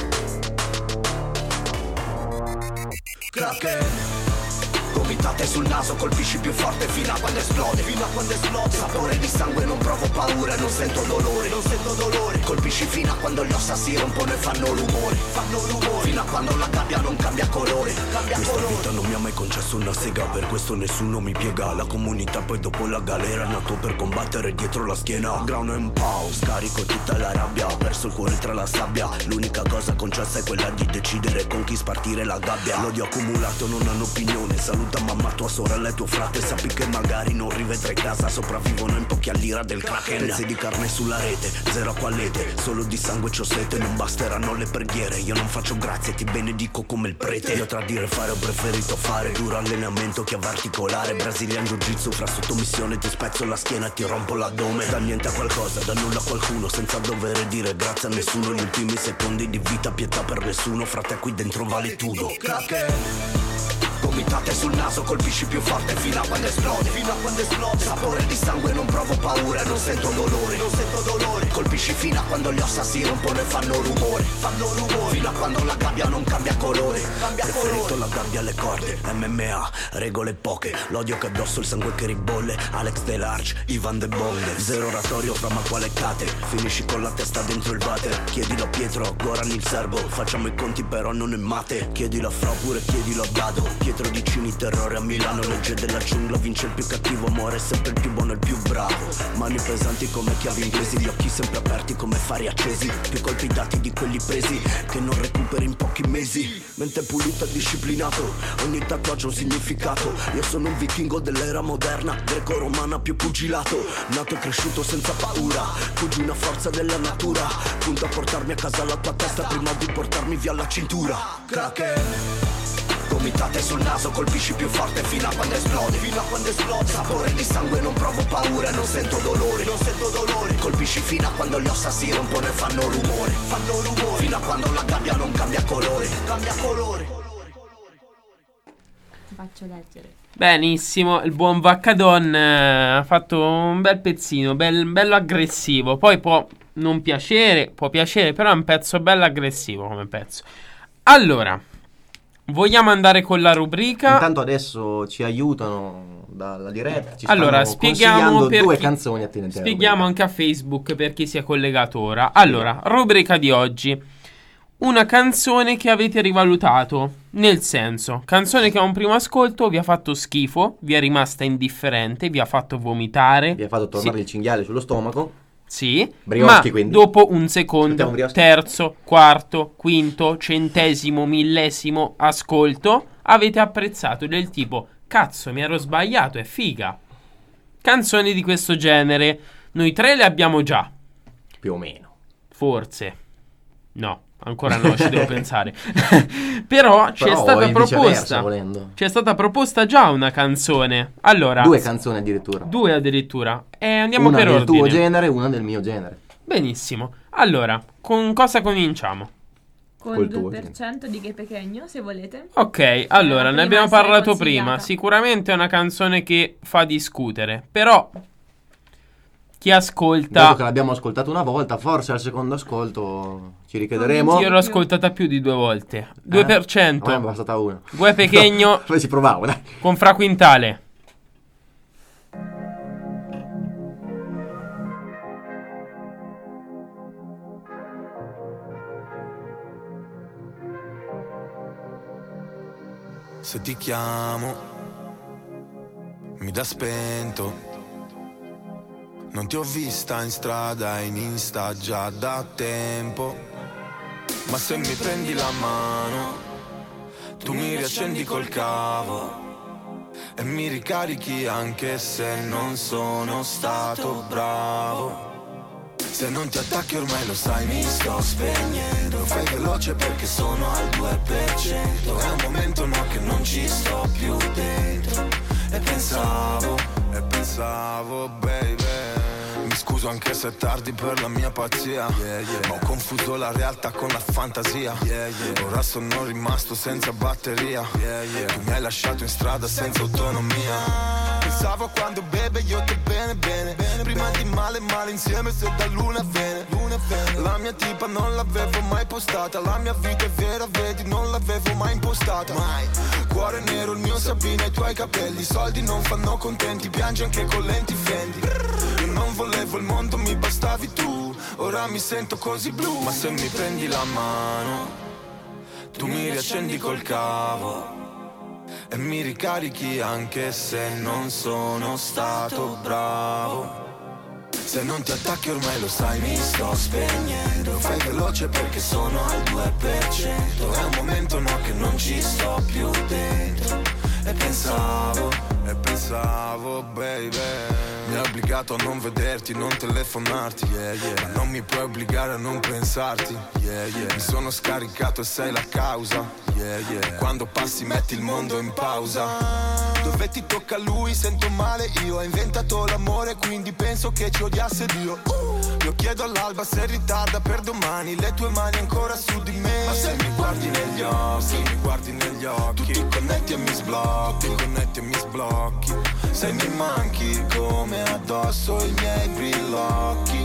Kraken, gomitate sul naso, colpisci più forte fino a quando esplode. Fino a quando esplode. Sapore di sangue, non provo paura, non sento dolore. Non sento dolore. Colpisci fino a quando le ossa si rompono e fanno rumore. Fanno rumore. Fino a quando la gabbia non cambia colore. Cambia Questa colore. vita non mi ha mai concesso una sega, per questo nessuno mi piega. La comunità poi dopo la galera, nato per combattere dietro la schiena. Ground and pow, scarico tutta la rabbia, ho perso il cuore tra la sabbia. L'unica cosa concessa è quella di decidere con chi spartire la gabbia. L'odio accumulato non hanno opinione, saluta mamma, tua sorella e tuo frate. Sappi che magari non rivedrai casa, sopravvivono in pochi all'ira del Kraken. Pezzi di carne sulla rete, zero acqualete, solo di sangue c'ho sete, non basteranno le preghiere. Io non faccio grazie, ti benedico come il prete. Io tra dire fare ho preferito fare duro allenamento che avverticolare. Brazilian jiu-jitsu, fra sottomissione ti spezzo la schiena e ti rompo l'addome. Da niente a qualcosa, da nulla a qualcuno, senza dover dire grazie a nessuno. Gli ultimi secondi di vita, pietà per nessuno, frate qui dentro vale tutto. Gomitate sul naso, colpisci più forte fino a quando esplode. Fino a quando esplode. Sapore di sangue, non provo paura, non sento dolore. Non sento dolore. Colpisci fino a quando le ossa si rompono e fanno rumore. Fanno rumore. Fino a quando la gabbia non cambia colore. Cambia Preferito colore. la gabbia alle corde, MMA, regole poche, l'odio che addosso, il sangue che ribolle. Alex Delarge, Ivan De Bonde, zero oratorio fra ma quale cate. Finisci con la testa dentro il water. Chiedilo a Pietro, Goran il serbo, facciamo i conti però non è mate. Chiedilo a Fra pure chiedilo a Dado. Pietro di Cini, terrore a Milano, legge della giungla, vince il più cattivo, muore sempre il più buono e il più bravo. Mani pesanti come chiavi inglesi, gli occhi sempre aperti come fari accesi. Più colpi dati di quelli presi, che non recuperi in pochi mesi. Mente pulita, disciplinato, ogni tatuaggio ha un significato. Io sono un vichingo dell'era moderna, greco-romana più pugilato. Nato e cresciuto senza paura, cugina forza della natura. Punto a portarmi a casa la tua testa prima di portarmi via la cintura. Kraken. Gomitate sul naso, colpisci più forte fino a quando esplode. Fino a quando esplode. Sapore di sangue, non provo paura, non sento dolore. Non sento dolore. Colpisci fino a quando le ossa si rompono e fanno rumore. Fanno rumore. Fino a quando la gabbia non cambia colore. Cambia colore. Ti faccio leggere. Benissimo, il buon Vaccadon ha fatto un bel pezzino, bello aggressivo. Poi può non piacere, può piacere, però è un pezzo bello aggressivo come pezzo. Allora, vogliamo andare con la rubrica? Intanto adesso ci aiutano dalla diretta. Ci Allora, stanno spieghiamo consigliando per due chi- canzoni attinenti alla Spieghiamo rubrica. anche a Facebook per chi si è collegato ora. Allora, rubrica di oggi. Una canzone che avete rivalutato, nel senso, canzone che a un primo ascolto vi ha fatto schifo, vi è rimasta indifferente, vi ha fatto vomitare. Vi ha fatto tornare il cinghiale sullo stomaco. Sì, Brioche, ma quindi. dopo un secondo, Aspettiamo brioche. terzo, quarto, quinto, centesimo, millesimo ascolto, avete apprezzato del tipo, cazzo, mi ero sbagliato, è figa. Canzoni di questo genere, noi tre le abbiamo già, Più o meno. forse. No, ancora no, ci devo pensare. Però ci è Però stata il viceversa, proposta. volendo. Ci è stata proposta già una canzone. Allora, Due canzoni addirittura. due addirittura. E andiamo Una per del ordine. tuo genere e una del mio genere. Benissimo. Allora, con cosa cominciamo? Con Col il tuo 2% di Che Pequeño, se volete. Ok, allora, ne prima abbiamo essere parlato consigliata. prima. Sicuramente è una canzone che fa discutere. Però chi ascolta... Dato che l'abbiamo ascoltato una volta, forse al secondo ascolto ci richiederemo. Io l'ho ascoltata più di 2 volte. 2%. A me è bastata una. Gue Pequeño Poi ci provavo, dai. con Fra Quintale. Se ti chiamo, mi dà spento. Non ti ho vista in strada, in Insta già da tempo. Ma se mi prendi la mano, tu mi riaccendi col cavo e mi ricarichi anche se non sono stato bravo. Se non ti attacchi ormai lo sai, mi sto spegnendo. Fai veloce perché sono al 2%. È un momento no che non ci sto più dentro. E pensavo, baby. Mi scuso anche se è tardi per la mia pazzia, ma ho confuso la realtà con la fantasia. Ora sono rimasto senza batteria. Tu mi hai lasciato in strada senza autonomia. Pensavo a quando beve io te bene bene, prima di male male insieme se da luna viene. La mia tipa non l'avevo mai postata, la mia vita è vera, vedi, non l'avevo mai impostata. Mai. Cuore nero, il mio Sabina, i tuoi capelli, i soldi non fanno contenti, piangi anche con lenti Fendi. Io non volevo il mondo, mi bastavi tu, ora mi sento così blu. Ma se mi prendi la mano, tu mi riaccendi col cavo e mi ricarichi anche se non sono stato bravo. Se non ti attacchi ormai lo sai, mi sto spegnendo. Fai veloce perché sono al 2%. È un momento no che non ci sto più dentro. E pensavo, baby, mi hai obbligato a non vederti, non telefonarti, ma non mi puoi obbligare a non pensarti, Mi sono scaricato e sei la causa, Quando passi metti il mondo in pausa. Dove ti tocca lui sento male io. Ho inventato l'amore quindi penso che ci odiasse Dio. Io chiedo all'alba se ritarda per domani, le tue mani ancora su di me. Ma se mi guardi negli occhi, tu ti connetti e mi sblocchi, se mi manchi come addosso i miei brillocchi.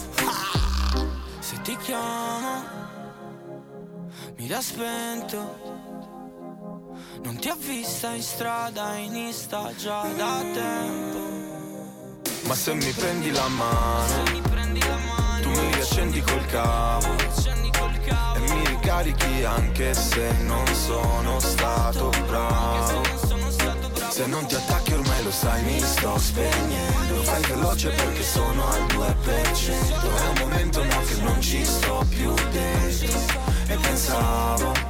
Se ti chiamo mi da spento, non ti ho vista in strada, in Insta già da tempo. Ma se mi prendi la mano, tu mi riaccendi col cavo e mi ricarichi anche se non sono stato bravo. Se non ti attacchi ormai lo sai, mi sto spegnendo. Fai veloce perché sono al 2%. È un momento no che non ci sto più dentro. E pensavo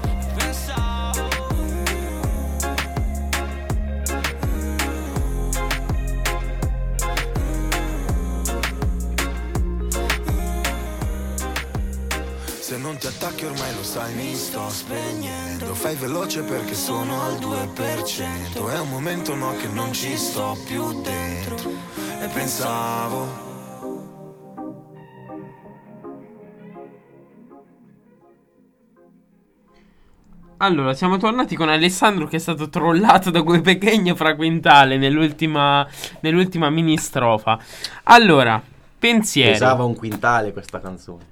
se non ti attacchi ormai lo sai, mi sto spegnendo. Fai veloce perché sono al 2%. È un momento no che non ci sto più dentro. E pensavo Allora, siamo tornati con Alessandro che è stato trollato da Gue Pequeno fra Quintale nell'ultima mini strofa. Allora, pensiero. Pesava un quintale questa canzone.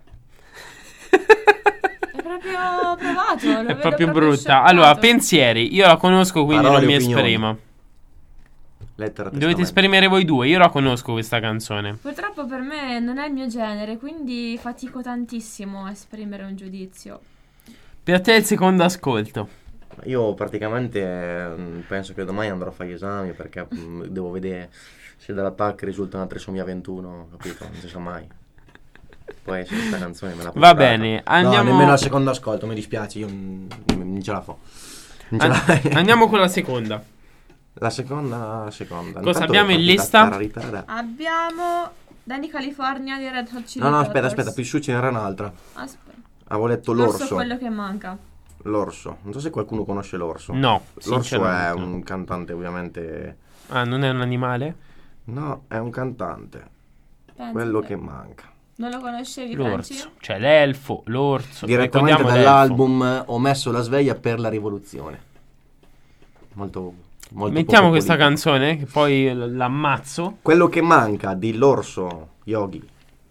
È proprio provato, è proprio brutta. Scioccato. Allora, pensieri. Io la conosco, quindi Parole, non mi opinioni. esprimo. Lettera Dovete testamento. esprimere voi due. Io la conosco questa canzone. Purtroppo per me non è il mio genere, quindi fatico tantissimo a esprimere un giudizio. Per te è il secondo ascolto. Io praticamente penso che domani andrò a fare gli esami perché devo vedere se dall'attacco risulta una trisomia 21, capito? Non si sa mai. Poi se questa canzone me la Va bene, andiamo. No, nemmeno al secondo ascolto, mi dispiace, io non ce la fo. Non ce la... Andiamo con la seconda. La seconda. Cosa abbiamo in lista? Abbiamo Danny California di Red Hot Chili No, Peppers. aspetta, più su ce n'era un'altra. Aspetta. Avevo letto L'orso è l'orso. quello che manca. L'orso. Non so se qualcuno conosce l'orso. No, L'orso è sinceramente no. un cantante ovviamente. Ah, non è un animale? No, è un cantante. Penso Quello te. che manca. Non lo conoscevi, Franci? L'orso. Cioè l'elfo, l'orso. Direttamente Ricordiamo dall'album Ho messo la sveglia per la rivoluzione. Molto Mettiamo poco questa politico. canzone che poi l'ammazzo. Quello che manca di l'orso Yogi.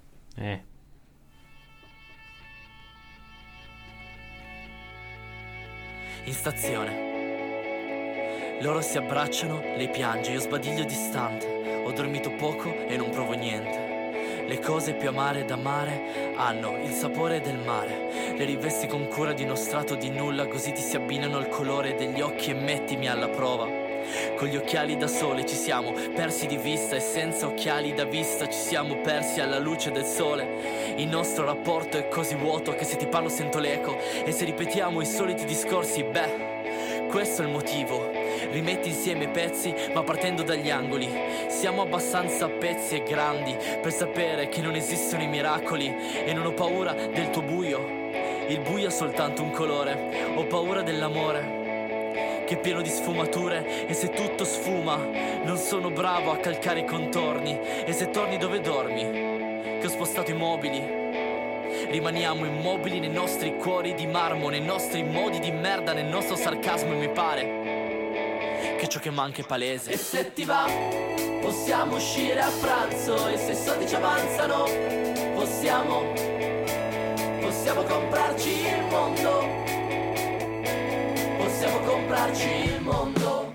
In stazione loro si abbracciano, lei piange, io sbadiglio distante. Ho dormito poco e non provo niente. Le cose più amare da mare hanno il sapore del mare. Le rivesti con cura di uno strato di nulla, così ti si abbinano il colore degli occhi e mettimi alla prova. Con gli occhiali da sole ci siamo persi di vista e senza occhiali da vista ci siamo persi alla luce del sole. Il nostro rapporto è così vuoto che se ti parlo sento l'eco e se ripetiamo i soliti discorsi, beh, questo è il motivo. Rimetti insieme i pezzi ma partendo dagli angoli. Siamo abbastanza pezzi e grandi per sapere che non esistono i miracoli. E non ho paura del tuo buio, il buio ha soltanto un colore. Ho paura dell'amore che è pieno di sfumature. E se tutto sfuma non sono bravo a calcare i contorni. E se torni dove dormi, che ho spostato i mobili. Rimaniamo immobili nei nostri cuori di marmo, nei nostri modi di merda, nel nostro sarcasmo. E mi pare che ciò che manca è palese. E se ti va, possiamo uscire a pranzo. E se i soldi ci avanzano, possiamo comprarci il mondo. Possiamo comprarci il mondo.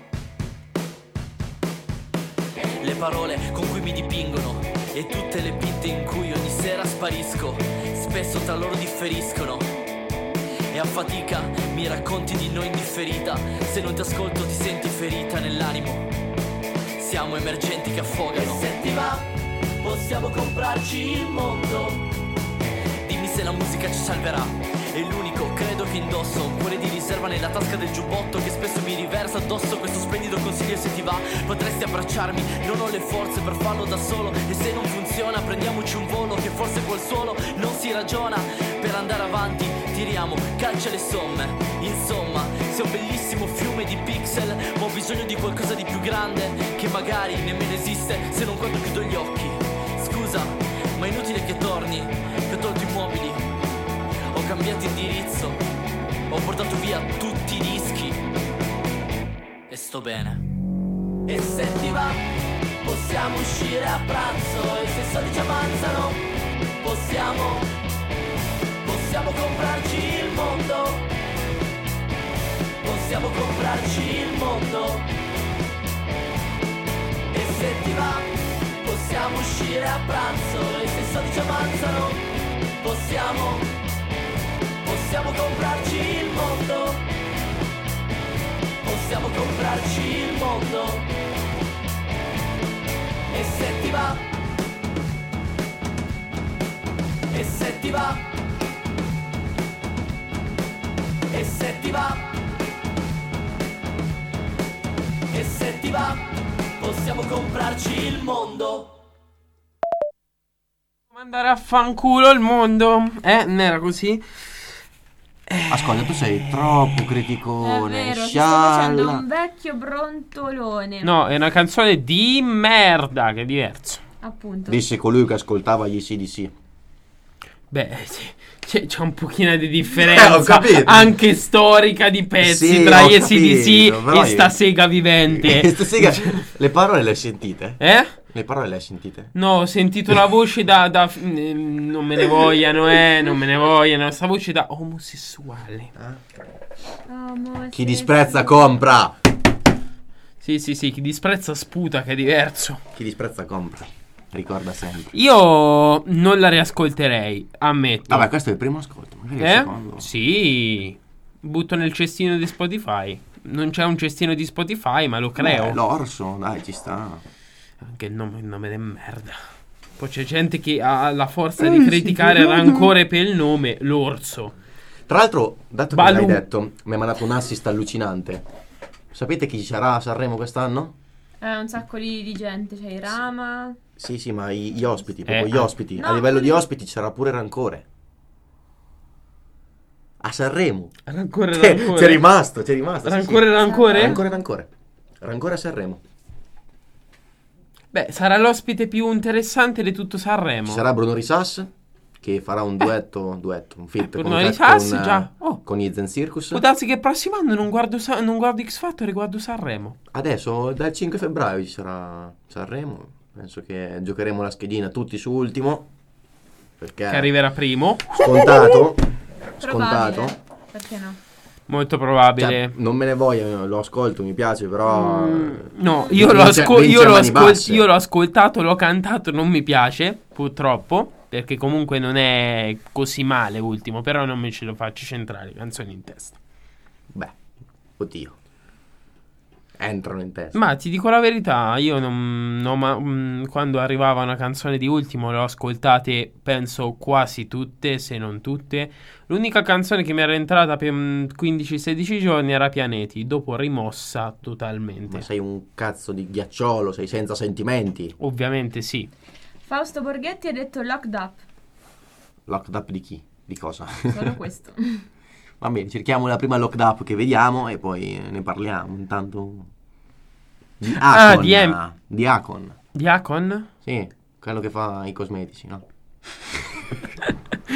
Le parole con cui mi dipingono e tutte le pinte in cui ogni sera sparisco, spesso tra loro differiscono. E a fatica mi racconti di noi indifferita. Se non ti ascolto ti senti ferita nell'animo. Siamo emergenti che affogano. E se ti va, possiamo comprarci il mondo. Dimmi se la musica ci salverà. È l'unico, credo, che indosso un cuore di riserva nella tasca del giubbotto che spesso mi riversa addosso questo splendido consiglio. Se ti va, potresti abbracciarmi. Non ho le forze per farlo da solo. E se non funziona, prendiamoci un volo che forse col suolo non si ragiona. Per andare avanti, tiriamo calce le somme. Insomma, sei un bellissimo fiume di pixel, ma ho bisogno di qualcosa di più grande, che magari nemmeno esiste se non quando chiudo gli occhi. Scusa, ma è inutile che torni, che ho tolto i mobili, ho cambiato indirizzo, ho portato via tutti i dischi e sto bene. E se ti va, possiamo uscire a pranzo. E se i soldi ci avanzano, possiamo comprarci il mondo. Possiamo comprarci il mondo. E se ti va, possiamo uscire a pranzo. E se i soldi ci avanzano, possiamo comprarci il mondo. Possiamo comprarci il mondo. E se ti va, e se ti va, e se ti va, e se ti va, possiamo comprarci il mondo. Mandare a fanculo il mondo. Non era così? Ascolta, tu sei troppo È criticone. vero, ti sto facendo scialla. un vecchio brontolone. No, è una canzone di merda, che è diverso. Appunto. Disse colui che ascoltava gli CDC. Beh, c'è un pochino di differenza Ho capito. anche storica di pezzi Sì, tra ho gli AC/DC capito, però e sta sega vivente. Questa sega, le parole le hai sentite? Eh? Le parole le hai sentite? No, ho sentito la voce non me ne vogliano, non me ne vogliano. Sta voce da omosessuale. Chi disprezza compra. Sì, chi disprezza sputa, che è diverso. Chi disprezza compra. Ricorda sempre. Io non la riascolterei, ammetto. Vabbè, questo è il primo ascolto. Magari il secondo. Sì. Butto nel cestino di Spotify. Non c'è un cestino di Spotify, ma lo creo. L'orso, dai, ci sta. Anche il nome è merda. Poi c'è gente che ha la forza di criticare rancore per il nome, l'orso. Tra l'altro, dato che Balù. l'hai detto, mi ha mandato un assist allucinante. Sapete chi ci sarà a Sanremo quest'anno? Un sacco di gente, c'è Rama. Sì, ma gli ospiti, proprio gli ospiti. No, a livello di quelli- ospiti ci sarà pure Rancore. A Sanremo. Rancore. C'è rimasto. Rancore. Rancore a Sanremo. Beh, sarà l'ospite più interessante di tutto Sanremo. Ci sarà Bruno Risas che farà un duetto, un feat Bruno Risas, già. Oh. con gli Zen Circus. Può darsi che il prossimo anno non guardo X Factor, riguardo Sanremo. Adesso dal 5 febbraio ci sarà Sanremo. Penso che giocheremo la schedina tutti su ultimo. Perché Che arriverà primo. scontato. Probabile. Perché no? Molto probabile. Cioè, non me ne voglio, lo ascolto, mi piace, però No, io l'ho mani basse. io l'ho ascoltato, l'ho cantato, non mi piace, purtroppo, perché comunque non è così male ultimo, però non me ce lo faccio centrare, canzoni in testa. Beh, oddio. Entrano in testa. Ma ti dico la verità, io quando arrivava una canzone di ultimo le ho ascoltate, penso quasi tutte, se non tutte. L'unica canzone che mi era entrata per 15-16 giorni era Pianeti, dopo rimossa totalmente. Ma sei un cazzo di ghiacciolo, sei senza sentimenti. Ovviamente sì. Fausto Borghetti ha detto locked up. Locked up di chi? Di cosa? Solo questo. Va bene, cerchiamo la prima locked up che vediamo e poi ne parliamo. Intanto di Acon. Di Acon. Diacon? Sì, quello che fa i cosmetici, no?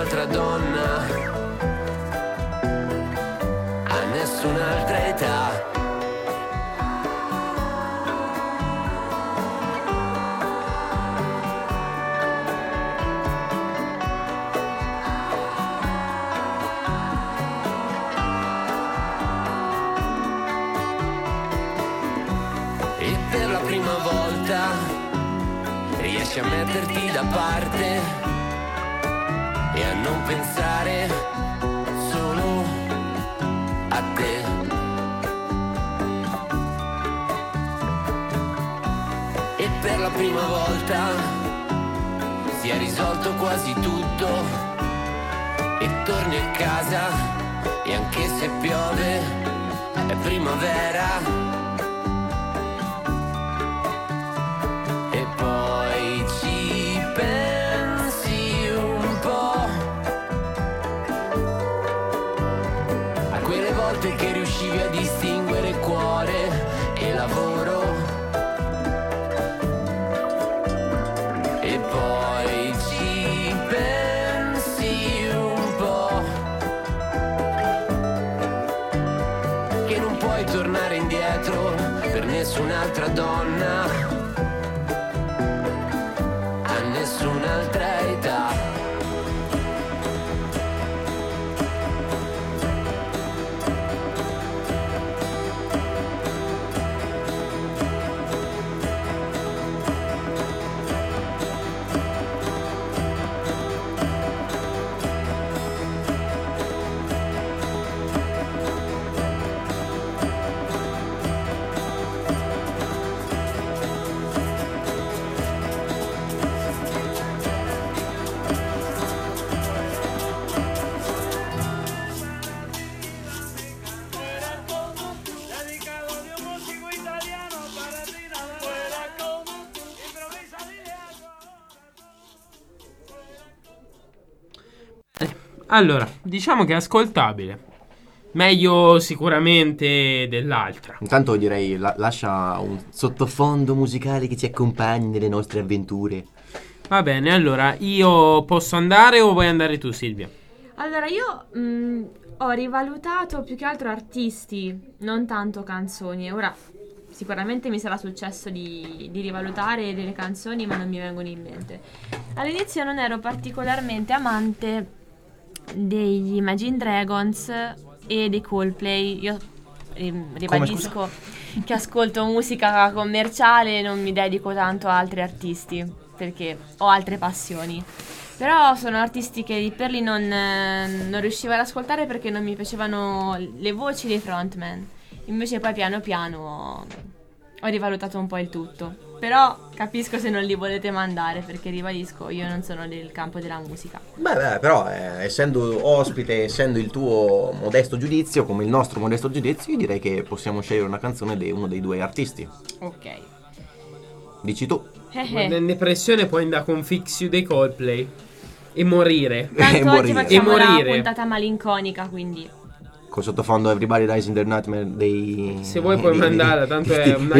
nessun'altra donna, a nessun'altra età. E per la prima volta riesci a metterti da parte e a non pensare solo a te. E per la prima volta si è risolto quasi tutto e torni a casa e anche se piove è primavera. E poi ci pensi un po' a quelle volte che riuscivi a distinguere cuore e lavoro. E poi ci pensi un po' che non puoi tornare indietro per nessun'altra donna, nessun'altra età. Allora, diciamo che è ascoltabile. Meglio sicuramente dell'altra. Intanto direi lascia un sottofondo musicale che ci accompagni nelle nostre avventure. Va bene, allora io posso andare o vuoi andare tu, Silvia? Allora, io ho rivalutato più che altro artisti, non tanto canzoni. Ora, sicuramente mi sarà successo di rivalutare delle canzoni, ma non mi vengono in mente. All'inizio non ero particolarmente amante degli Imagine Dragons e dei Coldplay. Io ribadisco che ascolto musica commerciale e non mi dedico tanto a altri artisti perché ho altre passioni. Però sono artisti che lì per lì non riuscivo ad ascoltare perché non mi piacevano le voci dei frontman. Invece poi piano piano ho rivalutato un po' il tutto. Però capisco se non li volete mandare perché ribadisco, io non sono del campo della musica. Beh, però essendo ospite, essendo il tuo modesto giudizio, come il nostro modesto giudizio, io direi che possiamo scegliere una canzone di uno dei due artisti. Ok. Dici tu. In depressione puoi andare con Fix You dei Coldplay e morire. Tanto oggi facciamo la morire. puntata malinconica, quindi Col sottofondo Everybody Dies in the Nightmare dei... Se vuoi puoi mandarla, tanto è una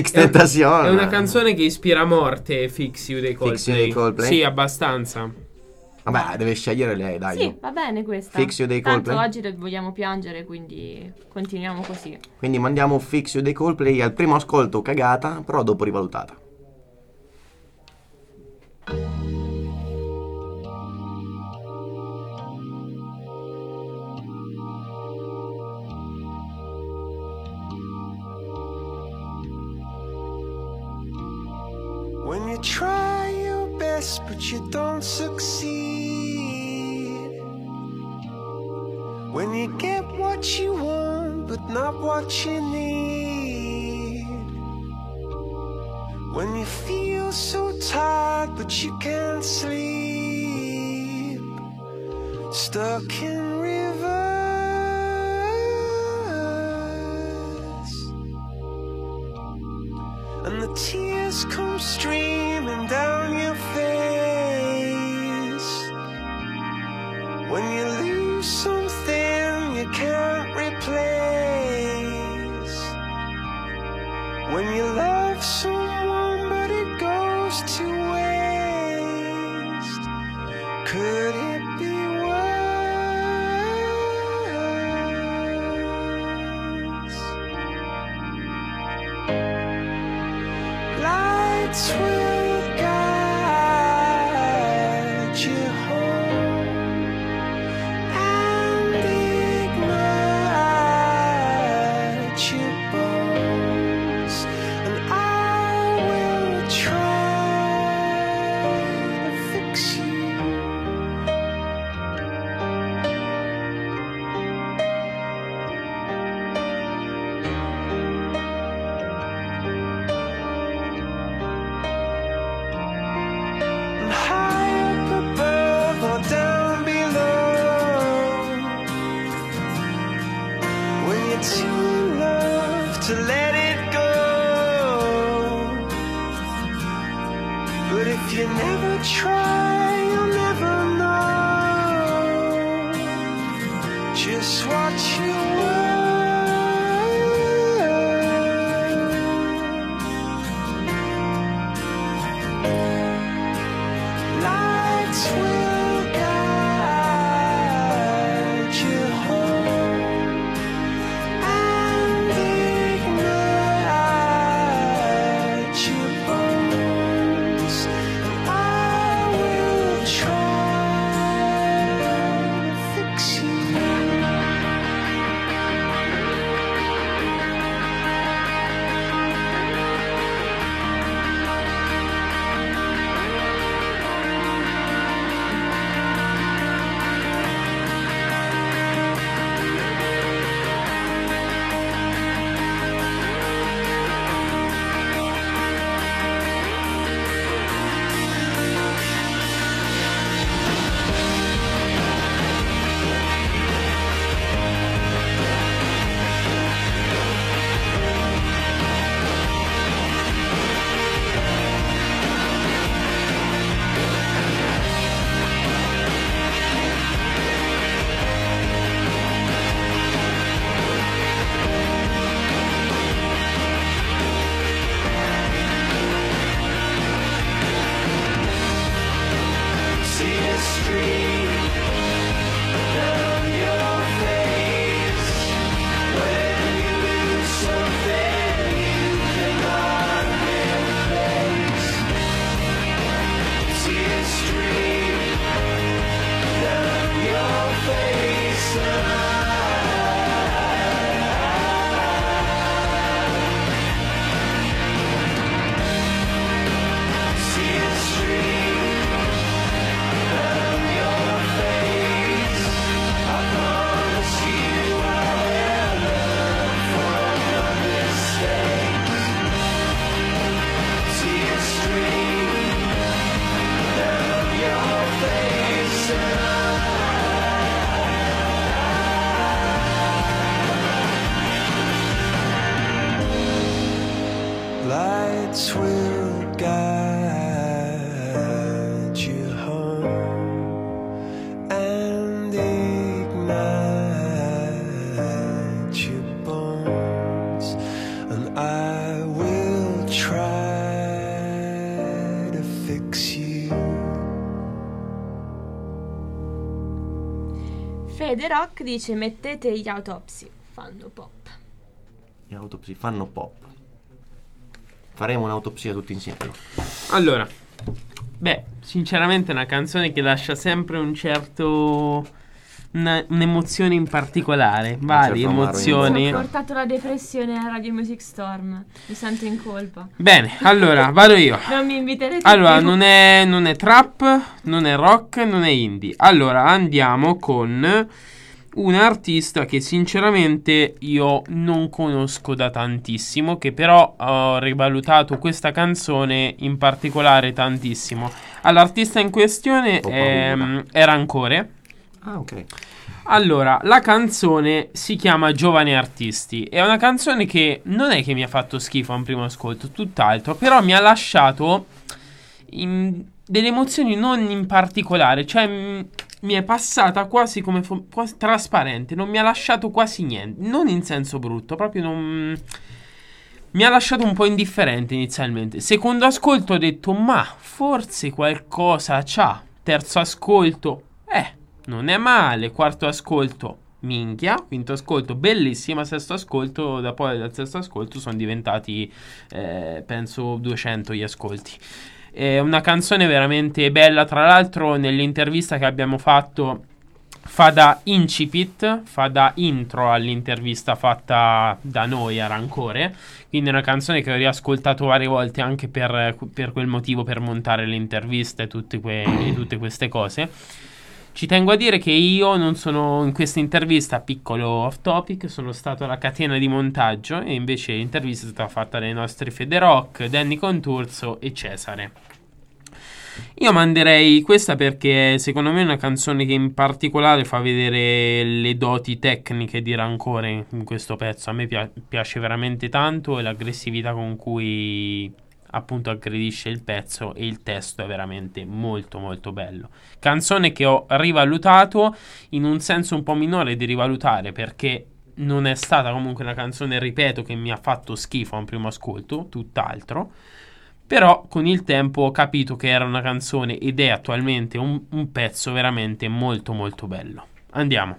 XXX è una canzone che ispira a morte, Fix You dei Coldplay. Fix You dei Coldplay? Sì, abbastanza. Vabbè, deve scegliere lei, dai. sì, va bene questa. Fix You dei Tanto Coldplay? oggi vogliamo piangere, quindi continuiamo così. Quindi mandiamo Fix You dei Coldplay al primo ascolto cagata, però dopo rivalutata. When you try your best but you don't succeed, when you get what you want but not what you need, when you feel so tired but you can't sleep, stuck in reverse, and the tears come streaming down your face, when you lose something you can't replace, when you love someone but it goes to waste, could it be Lights will guide you home and ignite your bones, and I will try to fix you. High up above or down below, when you're too in love to let it go. But if you never try, you'll never know just what you were. Lights will guide you home and ignite your bones, and I will try to fix you. See a stream down your face when you lose something you cannot replace. See a stream down your face, and see a stream down your face. I promise you I will learn from your mistakes. See a stream down your face, and lights will guide you home and ignite your bones, and I will try to fix you. Fede Rock dice: mettete gli Autopsy, fanno pop. Gli Autopsy fanno pop. Faremo un'autopsia tutti insieme. Allora, beh, sinceramente è una canzone che lascia sempre un certo... un'emozione in particolare, varie certo amaro in emozioni. Mi ha portato la depressione a Radio Music Storm. Mi sento in colpa. Bene, allora, vado io. Non mi inviterete Allora, più. non è trap, non è rock, non è indie. Allora, andiamo con un artista che sinceramente io non conosco da tantissimo, che però ho rivalutato questa canzone in particolare tantissimo. All'artista in questione è Rancore. Ah, ok. Allora, la canzone si chiama Giovani Artisti. È una canzone che non è che mi ha fatto schifo a un primo ascolto, tutt'altro, però mi ha lasciato delle emozioni non in particolare, cioè mi è passata quasi come quasi trasparente, non mi ha lasciato quasi niente, non in senso brutto, proprio non mi ha lasciato un po' indifferente inizialmente. Secondo ascolto ho detto ma forse qualcosa c'ha. Terzo ascolto non è male. Quarto ascolto minchia. Quinto ascolto, bellissima. Sesto ascolto, da poi dal sesto ascolto sono diventati penso 200 gli ascolti. È una canzone veramente bella. Tra l'altro nell'intervista che abbiamo fatto fa da incipit, fa da intro all'intervista fatta da noi a Rancore. Quindi è una canzone che ho riascoltato varie volte anche per quel motivo, per montare le interviste e tutte queste cose. Ci tengo a dire che io non sono in questa intervista, piccolo off topic, sono stato alla catena di montaggio e invece l'intervista è stata fatta dai nostri Federock, Danny Conturzo e Cesare. Io manderei questa perché secondo me è una canzone che in particolare fa vedere le doti tecniche di Rancore in questo pezzo. A me piace veramente tanto, e l'aggressività con cui appunto aggredisce il pezzo, e il testo è veramente molto molto bello. Canzone che ho rivalutato in un senso un po' minore di rivalutare, perché non è stata comunque una canzone, ripeto, che mi ha fatto schifo a un primo ascolto, tutt'altro. Però con il tempo ho capito che era una canzone ed è attualmente un pezzo veramente molto molto bello. Andiamo.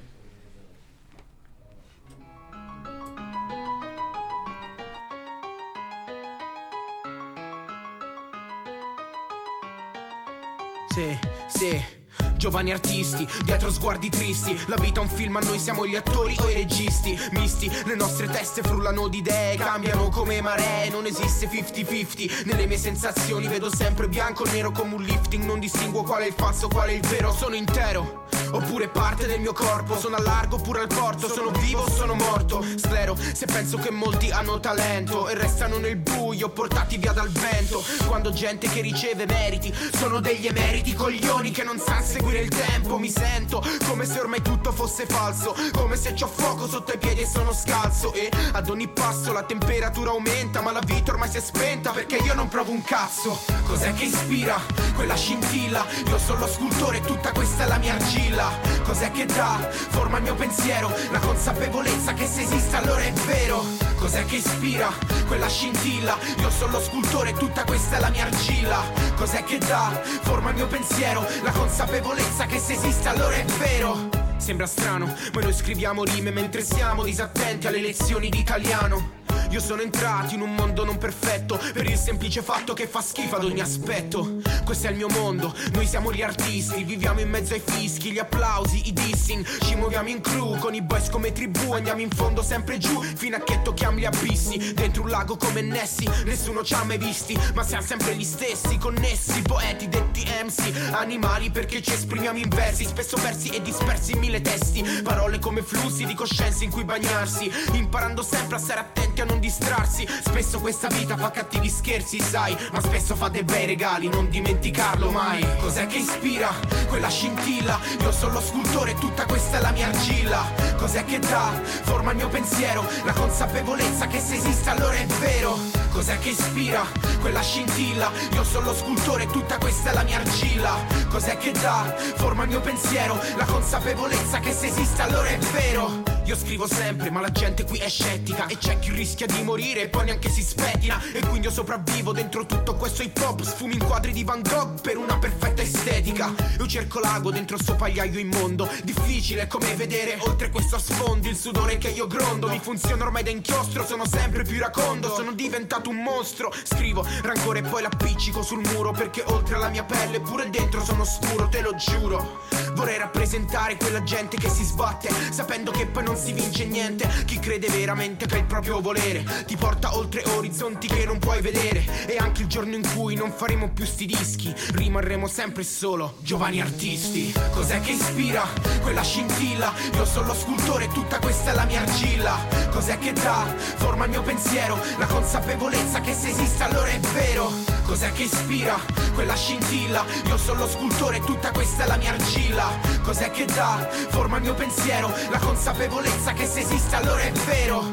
Sì, giovani artisti, dietro sguardi tristi. La vita è un film, ma noi siamo gli attori o i registi. Misti, le nostre teste frullano di idee, cambiano come maree, non esiste 50-50. Nelle mie sensazioni vedo sempre bianco o nero come un lifting. Non distinguo qual è il falso, qual è il vero. Sono intero, oppure parte del mio corpo. Sono a largo oppure al porto, sono vivo o sono morto. Sclero se penso che molti hanno talento e restano nel buio, portati via dal vento. Quando gente che riceve meriti sono degli emeriti coglioni che non sanno seguire il tempo. Mi sento come se ormai tutto fosse falso, come se c'ho fuoco sotto i piedi e sono scalzo. E ad ogni passo la temperatura aumenta, ma la vita ormai si è spenta perché io non provo un cazzo. Cos'è che ispira quella scintilla? Io sono lo scultore e tutta questa è la mia argilla. Cos'è che dà forma al mio pensiero? La consapevolezza che se esiste allora è vero. Cos'è che ispira quella scintilla? Io sono lo scultore e tutta questa è la mia argilla. Cos'è che dà forma al mio pensiero? La consapevolezza che se esiste allora è vero. Sembra strano, ma noi scriviamo rime mentre siamo disattenti alle lezioni di italiano. Io sono entrato in un mondo non perfetto per il semplice fatto che fa schifo ad ogni aspetto. Questo è il mio mondo, noi siamo gli artisti. Viviamo in mezzo ai fischi, gli applausi, i dissing. Ci muoviamo in crew con i boys come tribù. Andiamo in fondo sempre giù fino a che tocchiamo gli abissi. Dentro un lago come Nessi, nessuno ci ha mai visti, ma siamo sempre gli stessi, connessi. Poeti detti MC, animali perché ci esprimiamo in versi. Spesso persi e dispersi in mille testi. Parole come flussi di coscienza in cui bagnarsi, imparando sempre a stare attenti a non distrarsi. Spesso questa vita fa cattivi scherzi, sai, ma spesso fa dei bei regali, non dimenticarlo mai. Cos'è che ispira quella scintilla? Io sono lo scultore e tutta questa è la mia argilla. Cos'è che dà forma al mio pensiero? La consapevolezza che se esiste allora è vero. Cos'è che ispira quella scintilla? Io sono lo scultore e tutta questa è la mia argilla. Cos'è che dà forma al mio pensiero? La consapevolezza che se esiste allora è vero. Io scrivo sempre, ma la gente qui è scettica, e c'è chi rischia di morire e poi neanche si spettina. E quindi io sopravvivo dentro tutto questo hip hop. Sfumi in quadri di Van Gogh per una perfetta estetica. Io cerco l'ago dentro il suo pagliaio immondo. Difficile come vedere oltre questo sfondo. Il sudore che io grondo mi funziona ormai da inchiostro. Sono sempre più iracondo, sono diventato un mostro. Scrivo rancore e poi l'appiccico sul muro, perché oltre alla mia pelle pure dentro sono scuro, te lo giuro. Vorrei rappresentare quella gente che si sbatte sapendo che poi non si vince niente. Chi crede veramente che il proprio volere ti porta oltre orizzonti che non puoi vedere. E anche il giorno in cui non faremo più sti dischi, rimarremo sempre solo giovani artisti. Cos'è che ispira quella scintilla? Io sono lo scultore e tutta questa è la mia argilla. Cos'è che dà forma al mio pensiero? La consapevolezza che se esiste allora è vero. Cos'è che ispira quella scintilla? Io sono lo scultore e tutta questa è la mia argilla. Cos'è che dà forma al mio pensiero? La consapevolezza che se esiste allora è vero.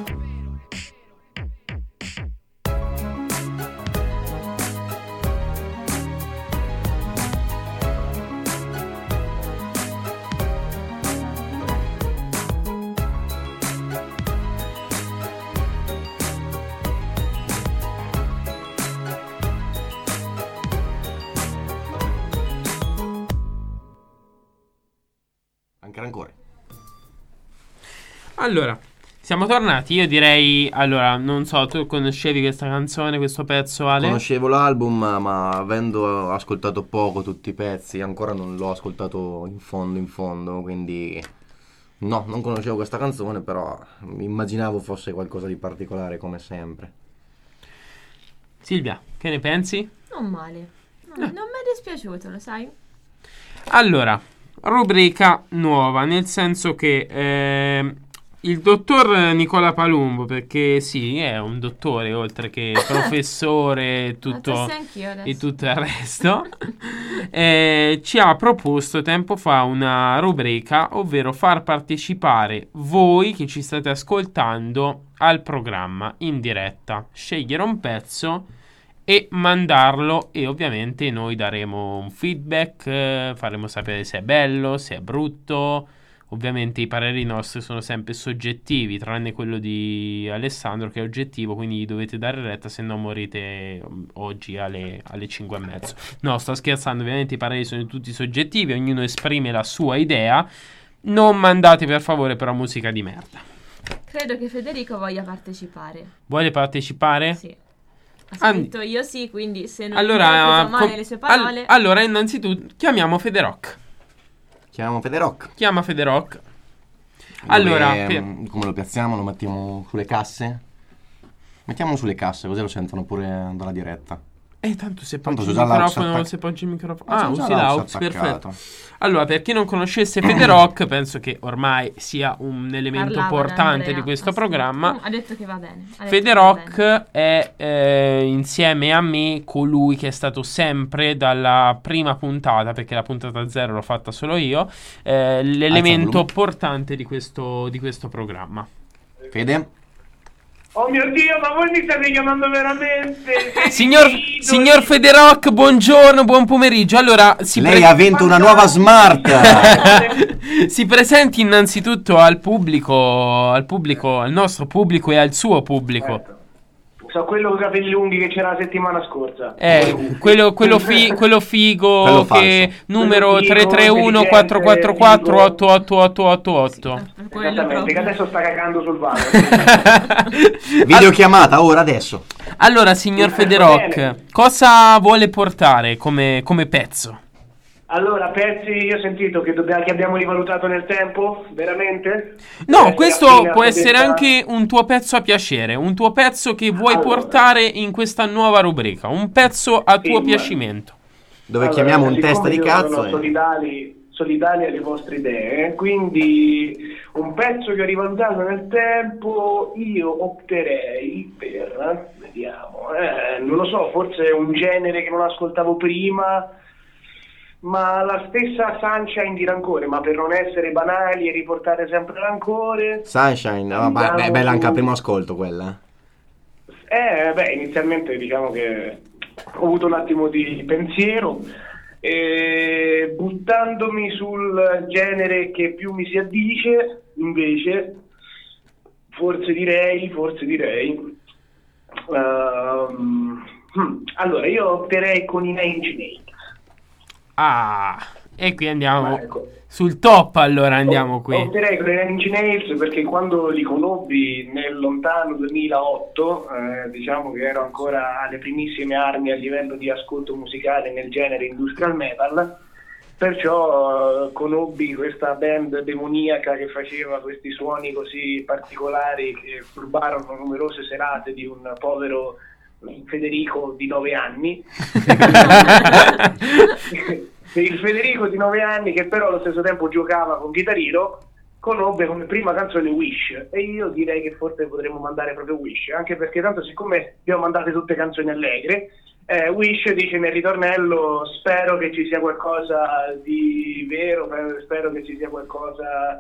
Anche Rancore. Allora, siamo tornati. Io direi, allora, non so, tu conoscevi questa canzone, questo pezzo, Ale? Conoscevo l'album, ma avendo ascoltato poco tutti i pezzi, ancora non l'ho ascoltato in fondo, quindi no, non conoscevo questa canzone, però immaginavo fosse qualcosa di particolare come sempre. Silvia, che ne pensi? Non male. Non mi è dispiaciuto, lo sai? Allora, rubrica nuova, nel senso che il dottor Nicola Palumbo, perché sì, è un dottore oltre che professore e tutto il resto, ci ha proposto tempo fa una rubrica, ovvero far partecipare voi che ci state ascoltando al programma in diretta, scegliere un pezzo e mandarlo, e ovviamente noi daremo un feedback, faremo sapere se è bello, se è brutto. Ovviamente i pareri nostri sono sempre soggettivi, tranne quello di Alessandro che è oggettivo, quindi gli dovete dare retta, se no morite oggi alle 5:30. No, sto scherzando, ovviamente i pareri sono tutti soggettivi, ognuno esprime la sua idea. Non mandate per favore però musica di merda. Credo che Federico voglia partecipare. Vuole partecipare? Sì. Ha scritto io sì, quindi se non allora, male le sue parole. Allora, innanzitutto chiamiamo Federoc. Chiama Federoc. Allora, come lo piazziamo? Lo mettiamo sulle casse? Mettiamolo sulle casse, così lo sentono pure dalla diretta. Tanto se poggi il microfono, usi l'aux, perfetto. Allora, per chi non conoscesse Federoc, penso che ormai sia un elemento importante di questo programma. Ha detto che va bene. Federoc è insieme a me colui che è stato sempre dalla prima puntata, perché la puntata 0 l'ho fatta solo io, l'elemento portante di questo programma. Fede? Oh mio Dio, ma voi mi state chiamando veramente? Signor Federoc, buongiorno, buon pomeriggio. Allora, lei ha vinto una nuova Smart. Si presenti innanzitutto al pubblico, al nostro pubblico e al suo pubblico. So quello con i capelli lunghi che c'era la settimana scorsa. Quello figo che numero 331 444 8888. Esattamente, che adesso sta cagando sul vano. Videochiamata ora adesso. Allora, signor Federoc, cosa vuole portare come pezzo? Allora, pezzi, io ho sentito che abbiamo rivalutato nel tempo, veramente? No, questo può essere anche un tuo pezzo a piacere, un tuo pezzo che vuoi portare in questa nuova rubrica, un pezzo a tuo piacimento. Dove chiamiamo un testa di cazzo. Sono solidali alle vostre idee, quindi un pezzo che ho rivalutato nel tempo, io opterei per, vediamo, non lo so, forse un genere che non ascoltavo prima, ma la stessa Sunshine di Rancore, ma per non essere banali e riportare sempre Rancore. Sunshine, bella anche al primo ascolto quella. Inizialmente diciamo che ho avuto un attimo di pensiero, buttandomi sul genere che più mi si addice, invece, forse direi. Allora, io opterei con i Nine Inch Nails. E qui andiamo sul top, allora andiamo qui. Opterei con i Nine Inch Nails perché quando li conobbi nel lontano 2008, diciamo che ero ancora alle primissime armi a livello di ascolto musicale nel genere industrial metal, perciò conobbi questa band demoniaca che faceva questi suoni così particolari che turbarono numerose serate di un povero Federico di 9 anni. Il Federico di 9 anni che però allo stesso tempo giocava con Guitar Hero, conobbe come prima canzone Wish, e io direi che forse potremmo mandare proprio Wish, anche perché tanto siccome abbiamo mandate tutte canzoni allegre, Wish dice nel ritornello: spero che ci sia qualcosa di vero, spero che ci sia qualcosa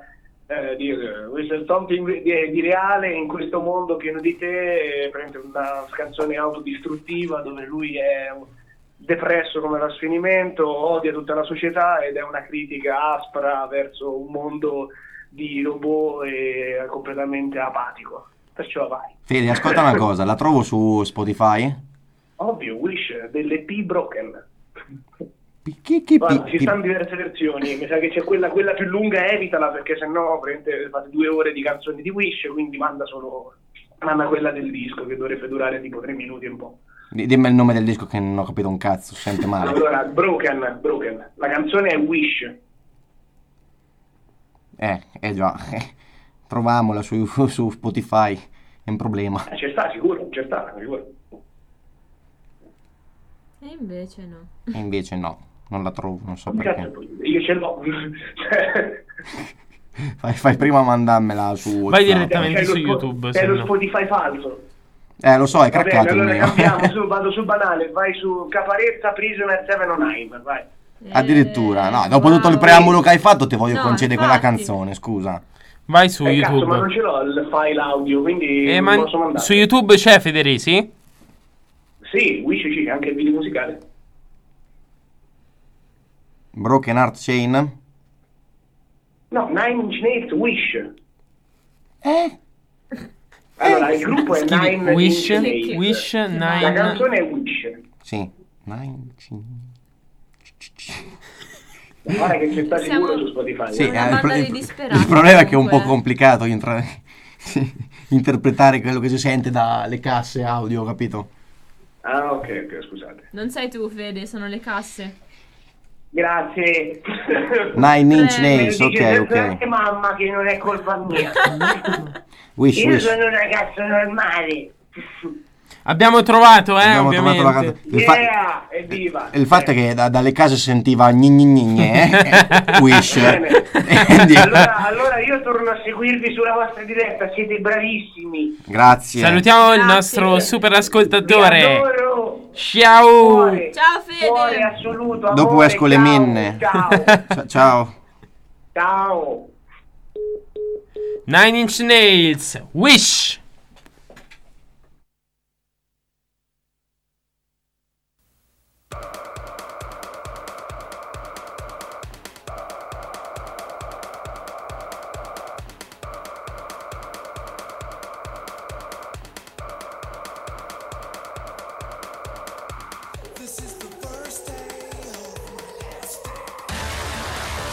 di reale in questo mondo pieno di te. Una canzone autodistruttiva dove lui è depresso come lo sfinimento, odia tutta la società ed è una critica aspra verso un mondo di robot e completamente apatico. Perciò vai. Fede, ascolta una cosa, la trovo su Spotify? Ovvio, Wish delle P Broken. Guarda, ci stanno diverse versioni, mi sa che c'è quella più lunga, evitala perché sennò fate 2 ore di canzoni di Wish, quindi manda quella del disco che dovrebbe durare tipo 3 minuti e un po'. Dimmi il nome del disco che non ho capito un cazzo, si sente male. Allora, Broken, la canzone è Wish. Già, troviamola su Spotify, è un problema. C'è sta, sicuro. E invece no. Non la trovo, non so Cazzo, perché. io ce l'ho. Fai prima a mandarmela su Vai WhatsApp. direttamente su YouTube. È lo Spotify falso. Lo so, è Va craccato bene, il allora mio. cambiamo, vado su banale, vai su Caparezza Prisoner 709, vai. Addirittura, no, dopo tutto il preambolo che hai fatto ti voglio concedere quella infatti. canzone, scusa. Vai su Cazzo, YouTube. ma non ce l'ho il file audio, quindi non Ma posso mandare. su YouTube c'è Federisi? Sì, Wish sì, anche il video musicale. Broken Heart Chain? No, Nine Inch Nails, Wish. Allora, il gruppo è Scrivi Nine Wish, Inch Nails. Wish, La Nine. canzone è Wish. Sì. Guarda che c'è sta Siamo- sicuro su Spotify. Sì, una banda di disperati, il problema è che è un po' comunque. complicato interpretare quello che si sente dalle casse audio, capito? Ah, ok, scusate. Non sei tu, Fede, sono le casse. Grazie. Nine Inch Nails, Me lo dice ok. sempre mamma che non è colpa mia. Wish. Io sono un ragazzo normale. Abbiamo trovato, Abbiamo ovviamente. trovato la canzone. Yeah, evviva. Il fatto è che dalle case sentiva Wish. Bene. Quindi- Allora io torno a seguirvi sulla vostra diretta, siete bravissimi. Grazie. Salutiamo il Grazie. nostro super Vi ascoltatore. adoro. Ciao. Cuore, Ciao, Fede. cuore assoluto. Dopo amore, esco le ciao, minne. Ciao. Ciao. Ciao. Nine Inch Nails, Wish.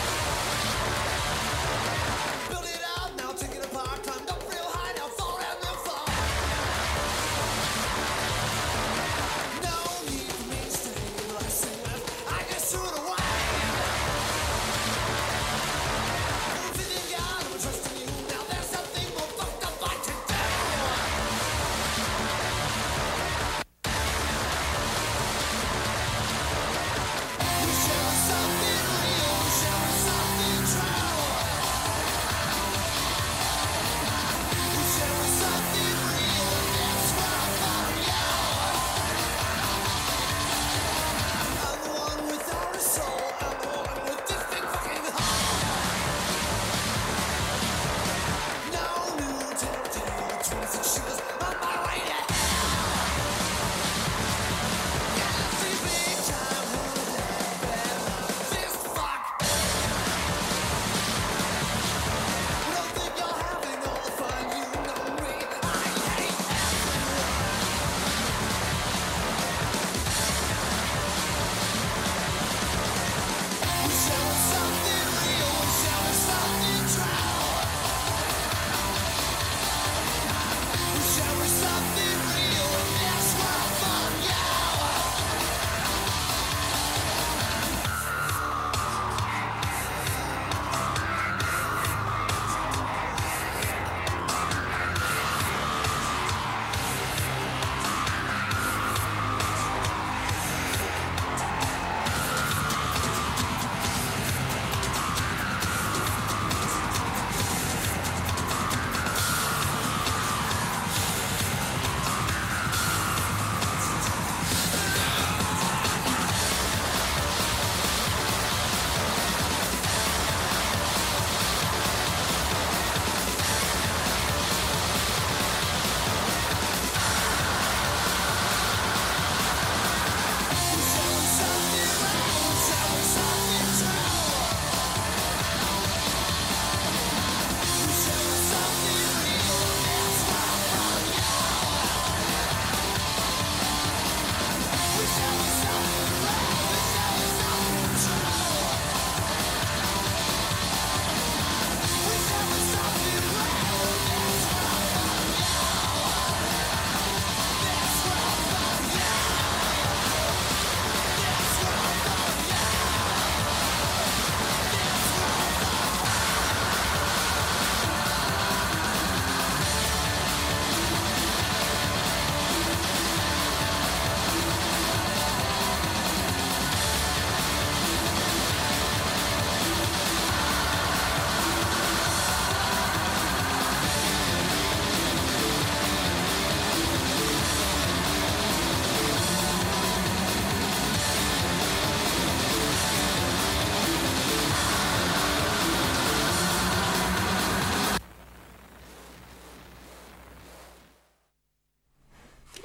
Build it up, now take it apart. Time to feel high now, fall and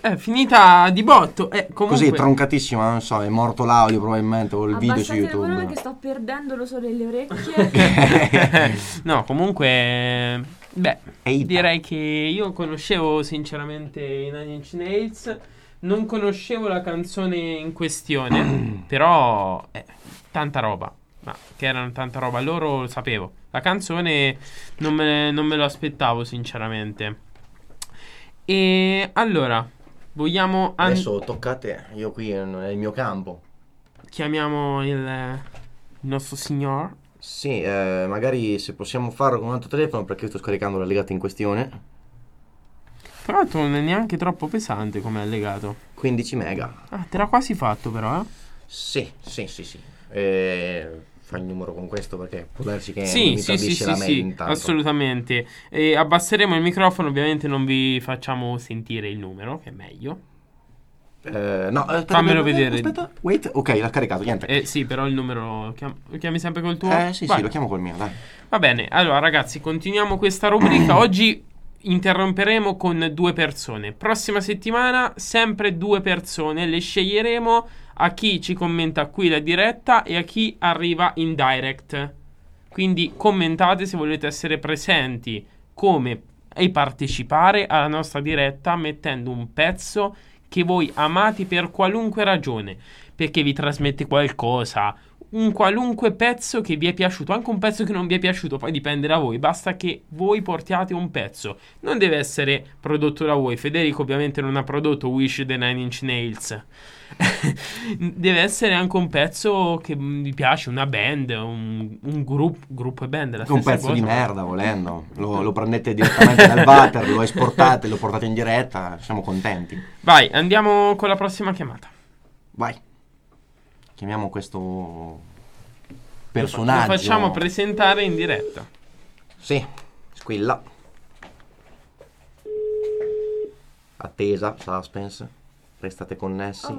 È finita di botto. Comunque... Così, troncatissima, non so, è morto l'audio probabilmente o il video su Abbassate il volume YouTube. che sto perdendo lo so delle orecchie. No, comunque, direi che io conoscevo sinceramente i Nine Inch Nails. Non conoscevo la canzone in questione, però tanta roba. Ma che erano tanta roba, loro lo sapevo. La canzone non me lo aspettavo sinceramente. E allora vogliamo adesso tocca a te. Io qui non è il mio campo. Chiamiamo il nostro signor. Sì, magari se possiamo farlo con un altro telefono, perché io sto scaricando l'allegato in questione. Tra l'altro non è neanche troppo pesante come allegato. 15 mega. Ah, te l'ha quasi fatto però, eh? Sì. Fai il numero con questo perché può darsi che mi tradisce la mente. Sì, assolutamente. Abbasseremo il microfono, ovviamente non vi facciamo sentire il numero, che è meglio. No, fammelo vedere. Aspetta, wait, ok, l'ha caricato, niente. Sì, però il numero lo chiami sempre col tuo? Sì, lo chiamo col mio, dai. Va bene, allora ragazzi, continuiamo questa rubrica. Oggi interromperemo con 2 persone. Prossima settimana sempre 2 persone. Le sceglieremo a chi ci commenta qui la diretta e a chi arriva in direct. Quindi commentate se volete essere presenti e partecipare alla nostra diretta mettendo un pezzo che voi amate per qualunque ragione, perché vi trasmette qualcosa, un qualunque pezzo che vi è piaciuto, anche un pezzo che non vi è piaciuto, poi dipende da voi, basta che voi portiate un pezzo, non deve essere prodotto da voi. Federico ovviamente non ha prodotto Wish the Nine Inch Nails. Deve essere anche un pezzo che vi piace, una band, un gruppo e band, un pezzo di merda volendo, lo prendete direttamente dal water, lo esportate, lo portate in diretta, siamo contenti. Vai, andiamo con la prossima chiamata. Vai. Chiamiamo questo personaggio. Lo facciamo presentare in diretta. Sì, squilla. Attesa, suspense. Restate connessi.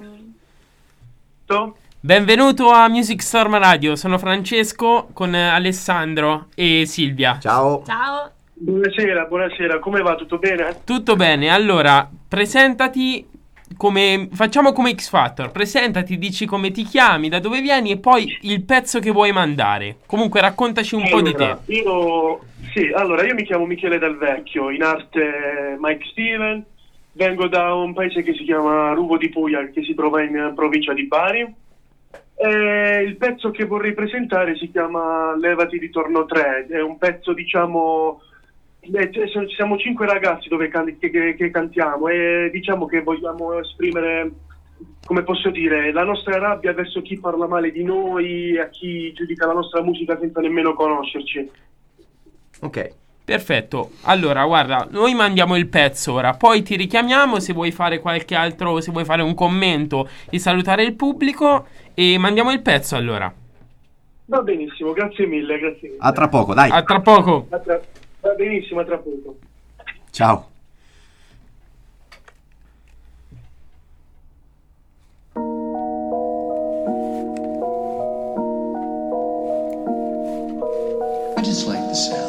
Benvenuto a Music Storm Radio. Sono Francesco con Alessandro e Silvia. Ciao. Ciao. Buonasera. Come va? Tutto bene? Tutto bene. Allora, presentati facciamo come X Factor. Presentati, dici come ti chiami, da dove vieni e poi il pezzo che vuoi mandare. Comunque raccontaci un po' di te. Io mi chiamo Michele Del Vecchio, in arte Mike Steven. Vengo da un paese che si chiama Ruvo di Puglia, che si trova in provincia di Bari. E il pezzo che vorrei presentare si chiama Levati ritorno 3. È un pezzo, diciamo, siamo 5 ragazzi che cantiamo e diciamo che vogliamo esprimere, come posso dire, la nostra rabbia verso chi parla male di noi, a chi giudica la nostra musica senza nemmeno conoscerci. Ok. Perfetto, allora guarda, noi mandiamo il pezzo ora, poi ti richiamiamo se vuoi fare qualche altro, se vuoi fare un commento e salutare il pubblico, e mandiamo il pezzo allora. Va benissimo, grazie mille. A tra poco, dai. A tra poco. Va benissimo, a tra poco. Ciao. I just like the sound.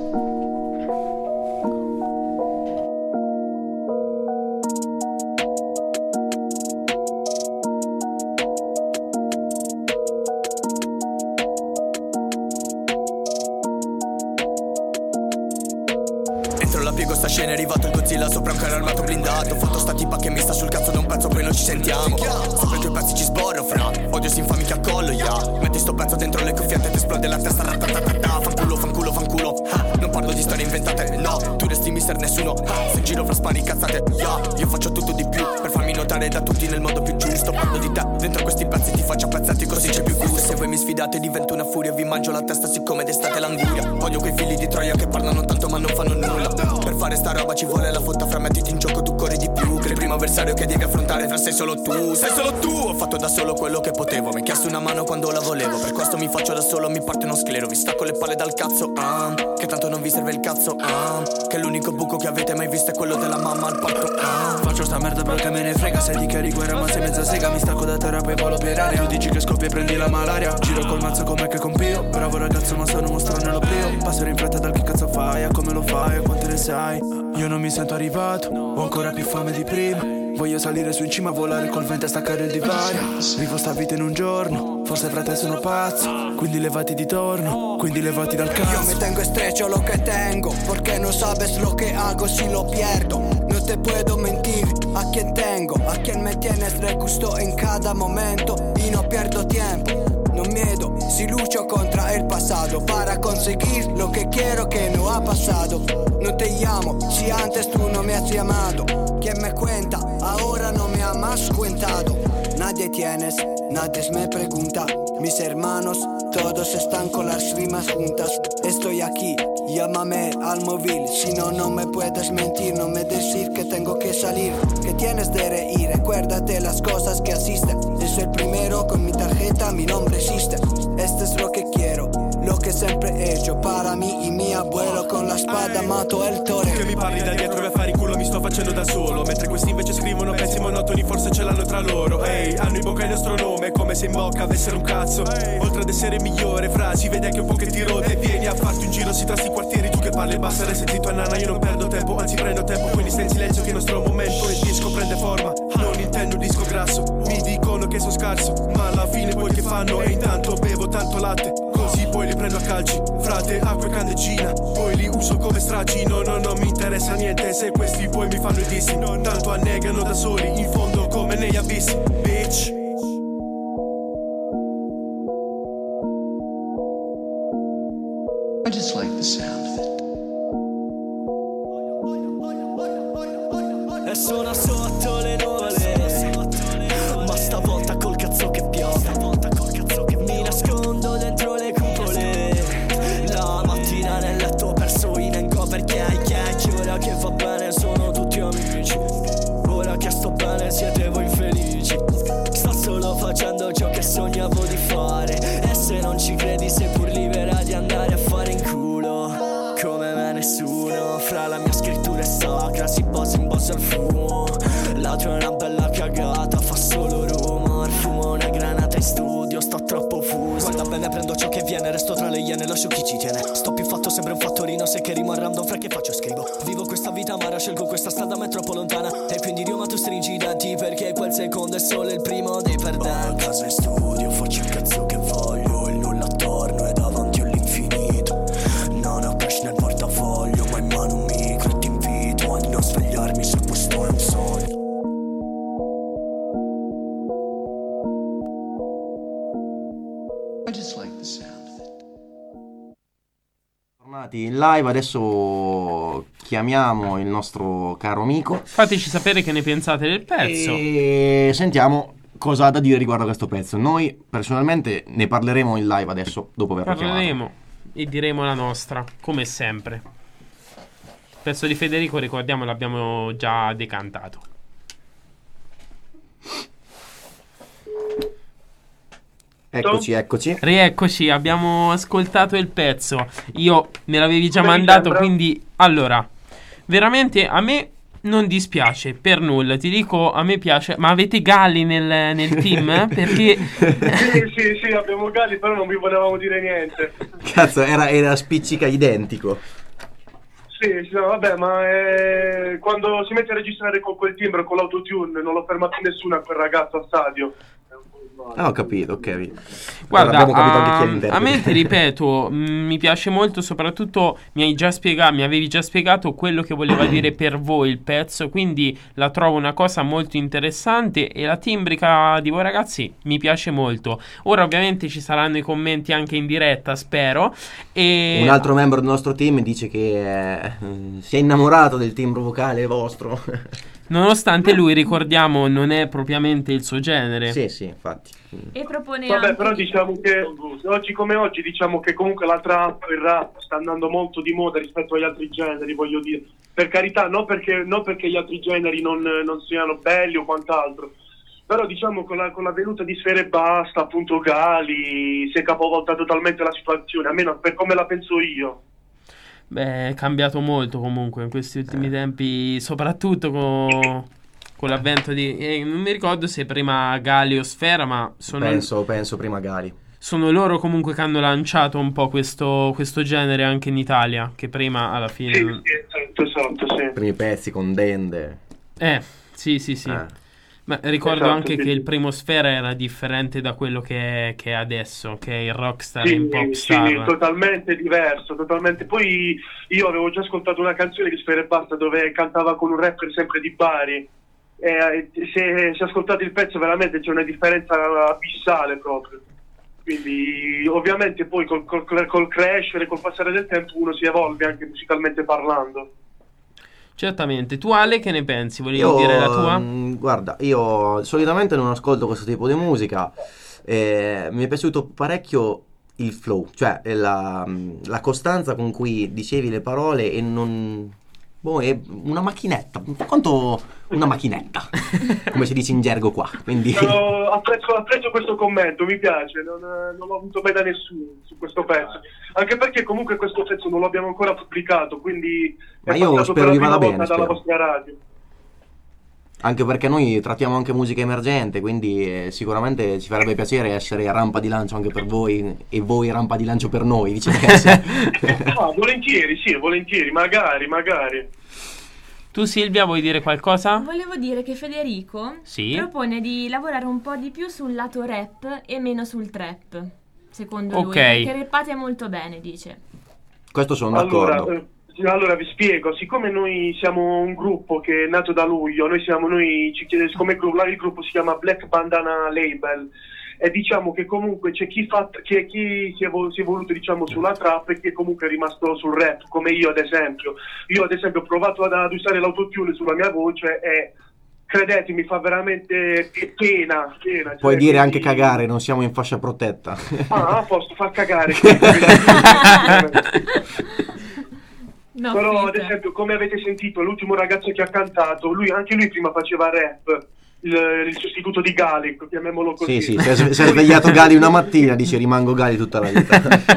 Sta scena è arrivato il Godzilla sopra un carro armato blindato. Foto sta tipa che mi sta sul cazzo da un pezzo, poi non ci sentiamo. Sopra i tuoi pezzi ci sborro, fra odio si infami che accollo, yeah. Metti sto pezzo dentro le cuffiette ed esplode la testa, ratatatata. Fanculo, non parlo di storie inventate, no. Tu resti mister nessuno, se giro fra spari cazzate, yeah. Io faccio tutto di più per farmi notare da tutti nel modo più giusto. Parlo di te, dentro questi pezzi ti faccio a pezzetti così c'è più gusto. Se voi mi sfidate divento una furia, vi mangio la testa siccome d'estate l'anguria. Odio quei figli di Troia che parlano tanto ma non fanno nulla. Per fare sta roba ci vuole la fotta, fra mettiti in gioco, tu corri di più che il primo avversario che devi affrontare, fra sei solo tu. Ho fatto da solo quello che potevo, mi hai chiesto una mano quando la volevo, per questo mi faccio da solo, mi parte uno sclero, vi stacco le palle dal cazzo, che tanto non vi serve il cazzo, che l'unico buco che avete mai visto è quello della mamma al parto, Faccio sta merda però che me ne frega, se dichiari guerra ma sei mezza sega, mi stacco da terra poi volo per aria, tu dici che scoppi e prendi la malaria, giro col mazzo come che compio, bravo ragazzo ma sono uno strano nello prio, passo in fretta dal che cazzo fai, a come lo fai, a quante ne sai, io non mi sento arrivato, ho ancora più fame di prima. Voglio salire su in cima, volare col vento e staccare il divario. Vivo sta vita in un giorno, forse frate sono pazzo, quindi levati di torno, quindi levati dal cazzo. Yo me tengo estrecho lo que tengo, porque no sabes lo que hago si lo pierdo. No te puedo mentir, a quien tengo, a quien me tienes recusto en cada momento y no pierdo tiempo. No miedo, si lucho contra el pasado para conseguir lo que quiero que no ha pasado. No te llamo si antes tú no me has llamado. Quien me cuenta, ahora no me ha más cuentado. Nadie tienes, nadie me pregunta. Mis hermanos, todos están con las rimas juntas. Estoy aquí, llámame al móvil. Si no, no me puedes mentir. No me decir que tengo que salir, que tienes de reír. Recuérdate las cosas que asisten. Yo soy el primero con mi tarjeta, mi nombre existe. Este es lo que quiero, lo che sempre he hecho para mí y mi abuelo. Con la spada mato el torero. Che mi parli da dietro e fare in culo mi sto facendo da solo, mentre questi invece scrivono pezzi monotoni, forse ce l'hanno tra loro. Ehi, hanno in bocca il nostro nome, come se in bocca avessero un cazzo. Oltre ad essere migliore, frasi, vede che un po' che ti rode. Vieni a farti un giro, si trasti i quartieri, tu che parli e basta, hai sentito a nana, io non perdo tempo, anzi prendo tempo, quindi stai in silenzio che il nostro momento il disco prende forma. Non intendo un disco grasso, mi dicono che sono scarso, ma alla fine poi che fanno? E intanto bevo tanto latte, così poi li prendo a calci. Frate, acqua e candeggina, poi li uso come stracci. No, non mi interessa niente se questi poi mi fanno i dissi. Tanto annegano da soli, in fondo come negli abissi, bitch. I just like the sound of it. E sono sotto le nuvole, ma stavolta col cazzo che piove. Mi nascondo dentro le cupole, la mattina nel letto perso in enco, perché ai chiacchi ora che va bene sono tutti amici. Ora che sto bene siete voi infelici. Sto solo facendo ciò che sognavo di fare, e se non ci credi sei pur libera di andare a fare in culo. Come me nessuno, fra la mia scrittura è sacra, si basa in base al fumo. La tua è una bella cagata, fa solo rumor. Fumo una granata in studio, sto troppo fuso. Guarda bene, prendo ciò che viene, resto tra le iene, lascio chi ci tiene. Sto più fatto, sembra un fattorino, se che rimo a random, fra che faccio scrivo. Vivo questa vita amara, scelgo questa strada ma è troppo lontana. E quindi Dio, ma tu stringi i denti, perché quel secondo è solo il primo dei perdenti. A casa in studio, faccio il cazzo che voglio, il nulla attorno è davanti all'infinito. Non ho cash nel portafoglio, ma in mano un micro e ti invito a non svegliarmi se questo è un sogno. I just like the sound of it. Tornati in live, adesso chiamiamo il nostro caro amico. Fateci sapere che ne pensate del pezzo. E sentiamo cosa ha da dire riguardo a questo pezzo. Noi personalmente ne parleremo in live adesso, dopo averlo chiamato. Parleremo e diremo la nostra, come sempre. Il pezzo di Federico, ricordiamo, l'abbiamo già decantato. Eccoci. Rieccoci, abbiamo ascoltato il pezzo. Io me l'avevi già Come mandato, sembra? quindi allora, veramente a me non dispiace per nulla. Ti dico, a me piace. Ma avete Galli nel team? Perché sì, abbiamo Galli, però non vi volevamo dire niente. Cazzo, era spiccica identico. Sì, no, vabbè, ma quando si mette a registrare con quel timbro, con l'autotune, non lo ferma più nessuno a quel ragazzo a stadio. Ah, ho capito, ok. guarda, Abbiamo capito anche chi è l'interprete. a me, ti ripeto, mi piace molto, soprattutto mi avevi già spiegato quello che voleva dire per voi il pezzo, quindi la trovo una cosa molto interessante e la timbrica di voi ragazzi mi piace molto. Ora ovviamente ci saranno i commenti anche in diretta, spero. E un altro membro del nostro team dice che si è innamorato del timbro vocale vostro. nonostante lui, ricordiamo, non è propriamente il suo genere. Sì, infatti. E propone Vabbè, anche però diciamo che oggi come oggi, diciamo che comunque la trap, il rap sta andando molto di moda rispetto agli altri generi, voglio dire. Per carità, non perché gli altri generi non siano belli o quant'altro, però diciamo con la venuta di Sfera Ebbasta, appunto Gali, si è capovolta totalmente la situazione, almeno per come la penso io. Beh, è cambiato molto comunque in questi ultimi tempi, soprattutto con l'avvento di... non mi ricordo se prima Gali o Sfera, ma Penso prima Gali. sono loro comunque che hanno lanciato un po' questo genere anche in Italia, che prima alla fine... Sì, esatto. primi pezzi con Dende. Sì. Ma ricordo Esatto, anche sì. che il primo Sfera era differente da quello che è adesso, che è il rockstar e il popstar. Sì, totalmente diverso, totalmente. Poi io avevo già ascoltato una canzone di Sfera Ebbasta dove cantava con un rapper sempre di Bari. Se ascoltate il pezzo veramente c'è una differenza abissale proprio. Quindi ovviamente poi col crescere, col passare del tempo uno si evolve anche musicalmente parlando. Certamente. Tu Ale che ne pensi? Volevi dire la tua? Guarda, io solitamente non ascolto questo tipo di musica. Mi è piaciuto parecchio il flow, cioè la costanza con cui dicevi le parole e non... Boh, è una macchinetta, quanto una macchinetta, come si dice in gergo qua, quindi... Apprezzo questo commento, mi piace, non l'ho avuto mai da nessuno su questo pezzo, anche perché comunque questo pezzo non lo abbiamo ancora pubblicato, quindi Ma è io passato spero per vi la vada prima bene, volta dalla spero. vostra radio. Anche perché noi trattiamo anche musica emergente, quindi sicuramente ci farebbe piacere essere rampa di lancio anche per voi e voi rampa di lancio per noi, viceversa. Volentieri, magari. Tu Silvia vuoi dire qualcosa? Volevo dire che Federico Sì. propone di lavorare un po' di più sul lato rap e meno sul trap, secondo lui, Ok. perché rappate molto bene, dice. Questo sono d'accordo. Allora vi spiego, siccome noi siamo un gruppo che è nato da luglio, come il gruppo si chiama Black Bandana Label, e diciamo che comunque c'è chi si è voluto diciamo sulla trap e chi comunque è rimasto sul rap, come io ad esempio. Io ad esempio ho provato ad usare l'autotune sulla mia voce e credetemi, mi fa veramente pena. Puoi dire anche cagare, non siamo in fascia protetta. A posto, fa cagare. No, però ad finta. esempio, come avete sentito, l'ultimo ragazzo che ha cantato, anche lui prima faceva rap, il sostituto di Gali, chiamiamolo così. Sì, si è svegliato Gali una mattina, dice rimango Gali tutta la vita.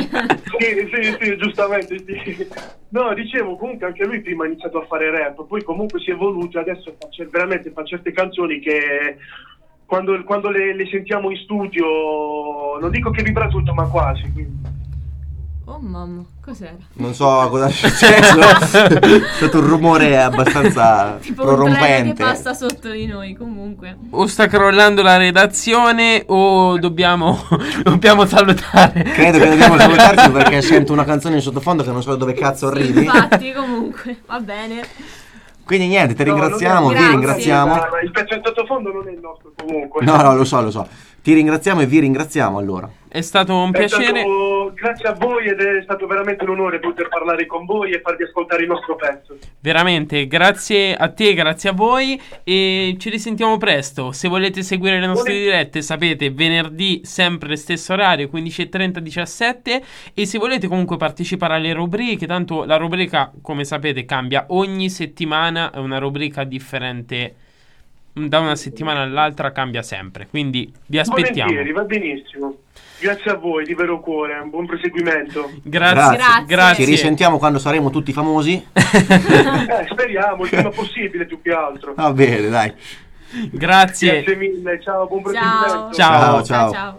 sì, giustamente sì. No, dicevo, comunque anche lui prima ha iniziato a fare rap, poi comunque si è evoluto, adesso veramente fa certe canzoni che quando le sentiamo in studio, non dico che vibra tutto, ma quasi, quindi. Oh mamma, cos'era? Non so cosa è successo. È stato un rumore abbastanza Tipo un treno prorompente. che passa sotto di noi, comunque. O sta crollando la redazione o dobbiamo salutare. Credo che dobbiamo salutarci perché sento una canzone in sottofondo che non so dove cazzo arrivi. Infatti, comunque, va bene. Quindi niente, ti ringraziamo, vi grazie. ringraziamo. Ma il pezzo in sottofondo non è il nostro comunque. No, lo so. Ti ringraziamo e vi ringraziamo allora. È stato un piacere. Grazie a voi ed è stato veramente un onore poter parlare con voi e farvi ascoltare il nostro pezzo. Veramente, grazie a te, grazie a voi e ci risentiamo presto. Se volete seguire le nostre dirette, sapete, venerdì sempre stesso orario, 15:30-17, e se volete comunque partecipare alle rubriche, tanto la rubrica, come sapete, cambia ogni settimana, è una rubrica differente. Da una settimana all'altra cambia sempre, quindi vi aspettiamo. Volentieri, va benissimo. Grazie a voi, di vero cuore, un buon proseguimento. Grazie. Ci risentiamo quando saremo tutti famosi. Speriamo, il prima possibile più che altro. Va bene, dai. Grazie mille, ciao, buon proseguimento. Ciao.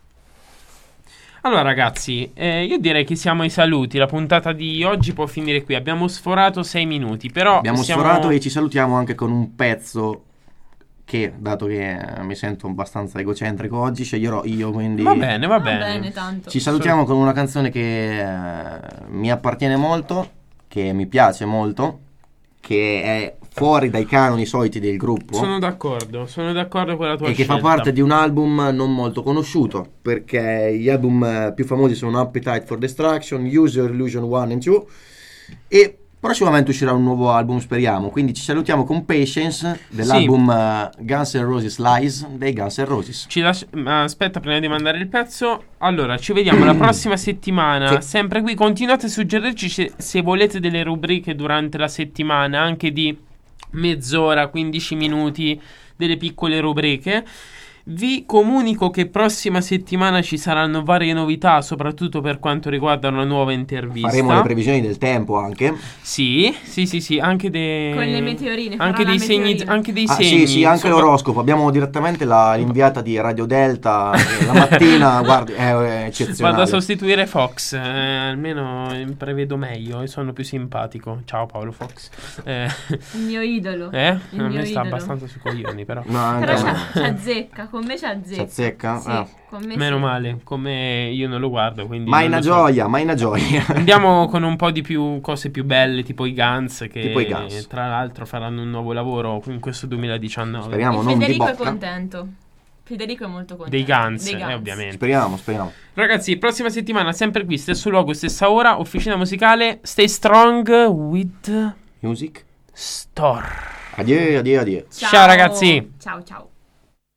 Allora ragazzi, io direi che siamo ai saluti. La puntata di oggi può finire qui. Abbiamo sforato 6 minuti, però Abbiamo sforato e ci salutiamo anche con un pezzo che, dato che mi sento abbastanza egocentrico oggi, sceglierò io, quindi Va bene tanto. ci salutiamo con una canzone che mi appartiene molto, che mi piace molto, che è fuori dai canoni soliti del gruppo. Sono d'accordo con la tua e che scelta. fa parte di un album non molto conosciuto, perché gli album più famosi sono Appetite for Destruction, Use Your Illusion 1 and 2, e prossimamente uscirà un nuovo album, speriamo. Quindi ci salutiamo con Patience dell'album Guns N' Roses Lies dei Guns N' Roses. Aspetta, prima di mandare il pezzo. Allora, ci vediamo la prossima settimana, sempre qui. Continuate a suggerirci se volete delle rubriche durante la settimana, anche di mezz'ora, 15 minuti, delle piccole rubriche. Vi comunico che prossima settimana ci saranno varie novità, soprattutto per quanto riguarda una nuova intervista. Faremo le previsioni del tempo anche. Sì, anche con le meteorine. Anche dei segni, anche dei Sì, segni. sì, anche l'oroscopo. Abbiamo direttamente l'inviata di Radio Delta la mattina, guardi, è eccezionale. Vado a sostituire Fox, almeno prevedo meglio e sono più simpatico. Ciao Paolo Fox. Il mio idolo. A me sta abbastanza sui coglioni, però. No, però ci azzecca, con me ci azzecca. Ci azzecca? Sì, con me meno sì. male, come io non lo guardo, quindi mai non una lo so. gioia, mai una gioia. Andiamo con un po' di più cose più belle, tipo i Guns, che Tipo i Guns. tra l'altro faranno un nuovo lavoro in questo 2019. Speriamo E non di Federico è bocca. contento. Federico è molto contento. Dei Guns, Dei Guns. ovviamente. Speriamo. Ragazzi, prossima settimana sempre qui, stesso luogo, stessa ora, Officina Musicale. Stay strong with Music Store. Addio. Ciao ragazzi. Ciao.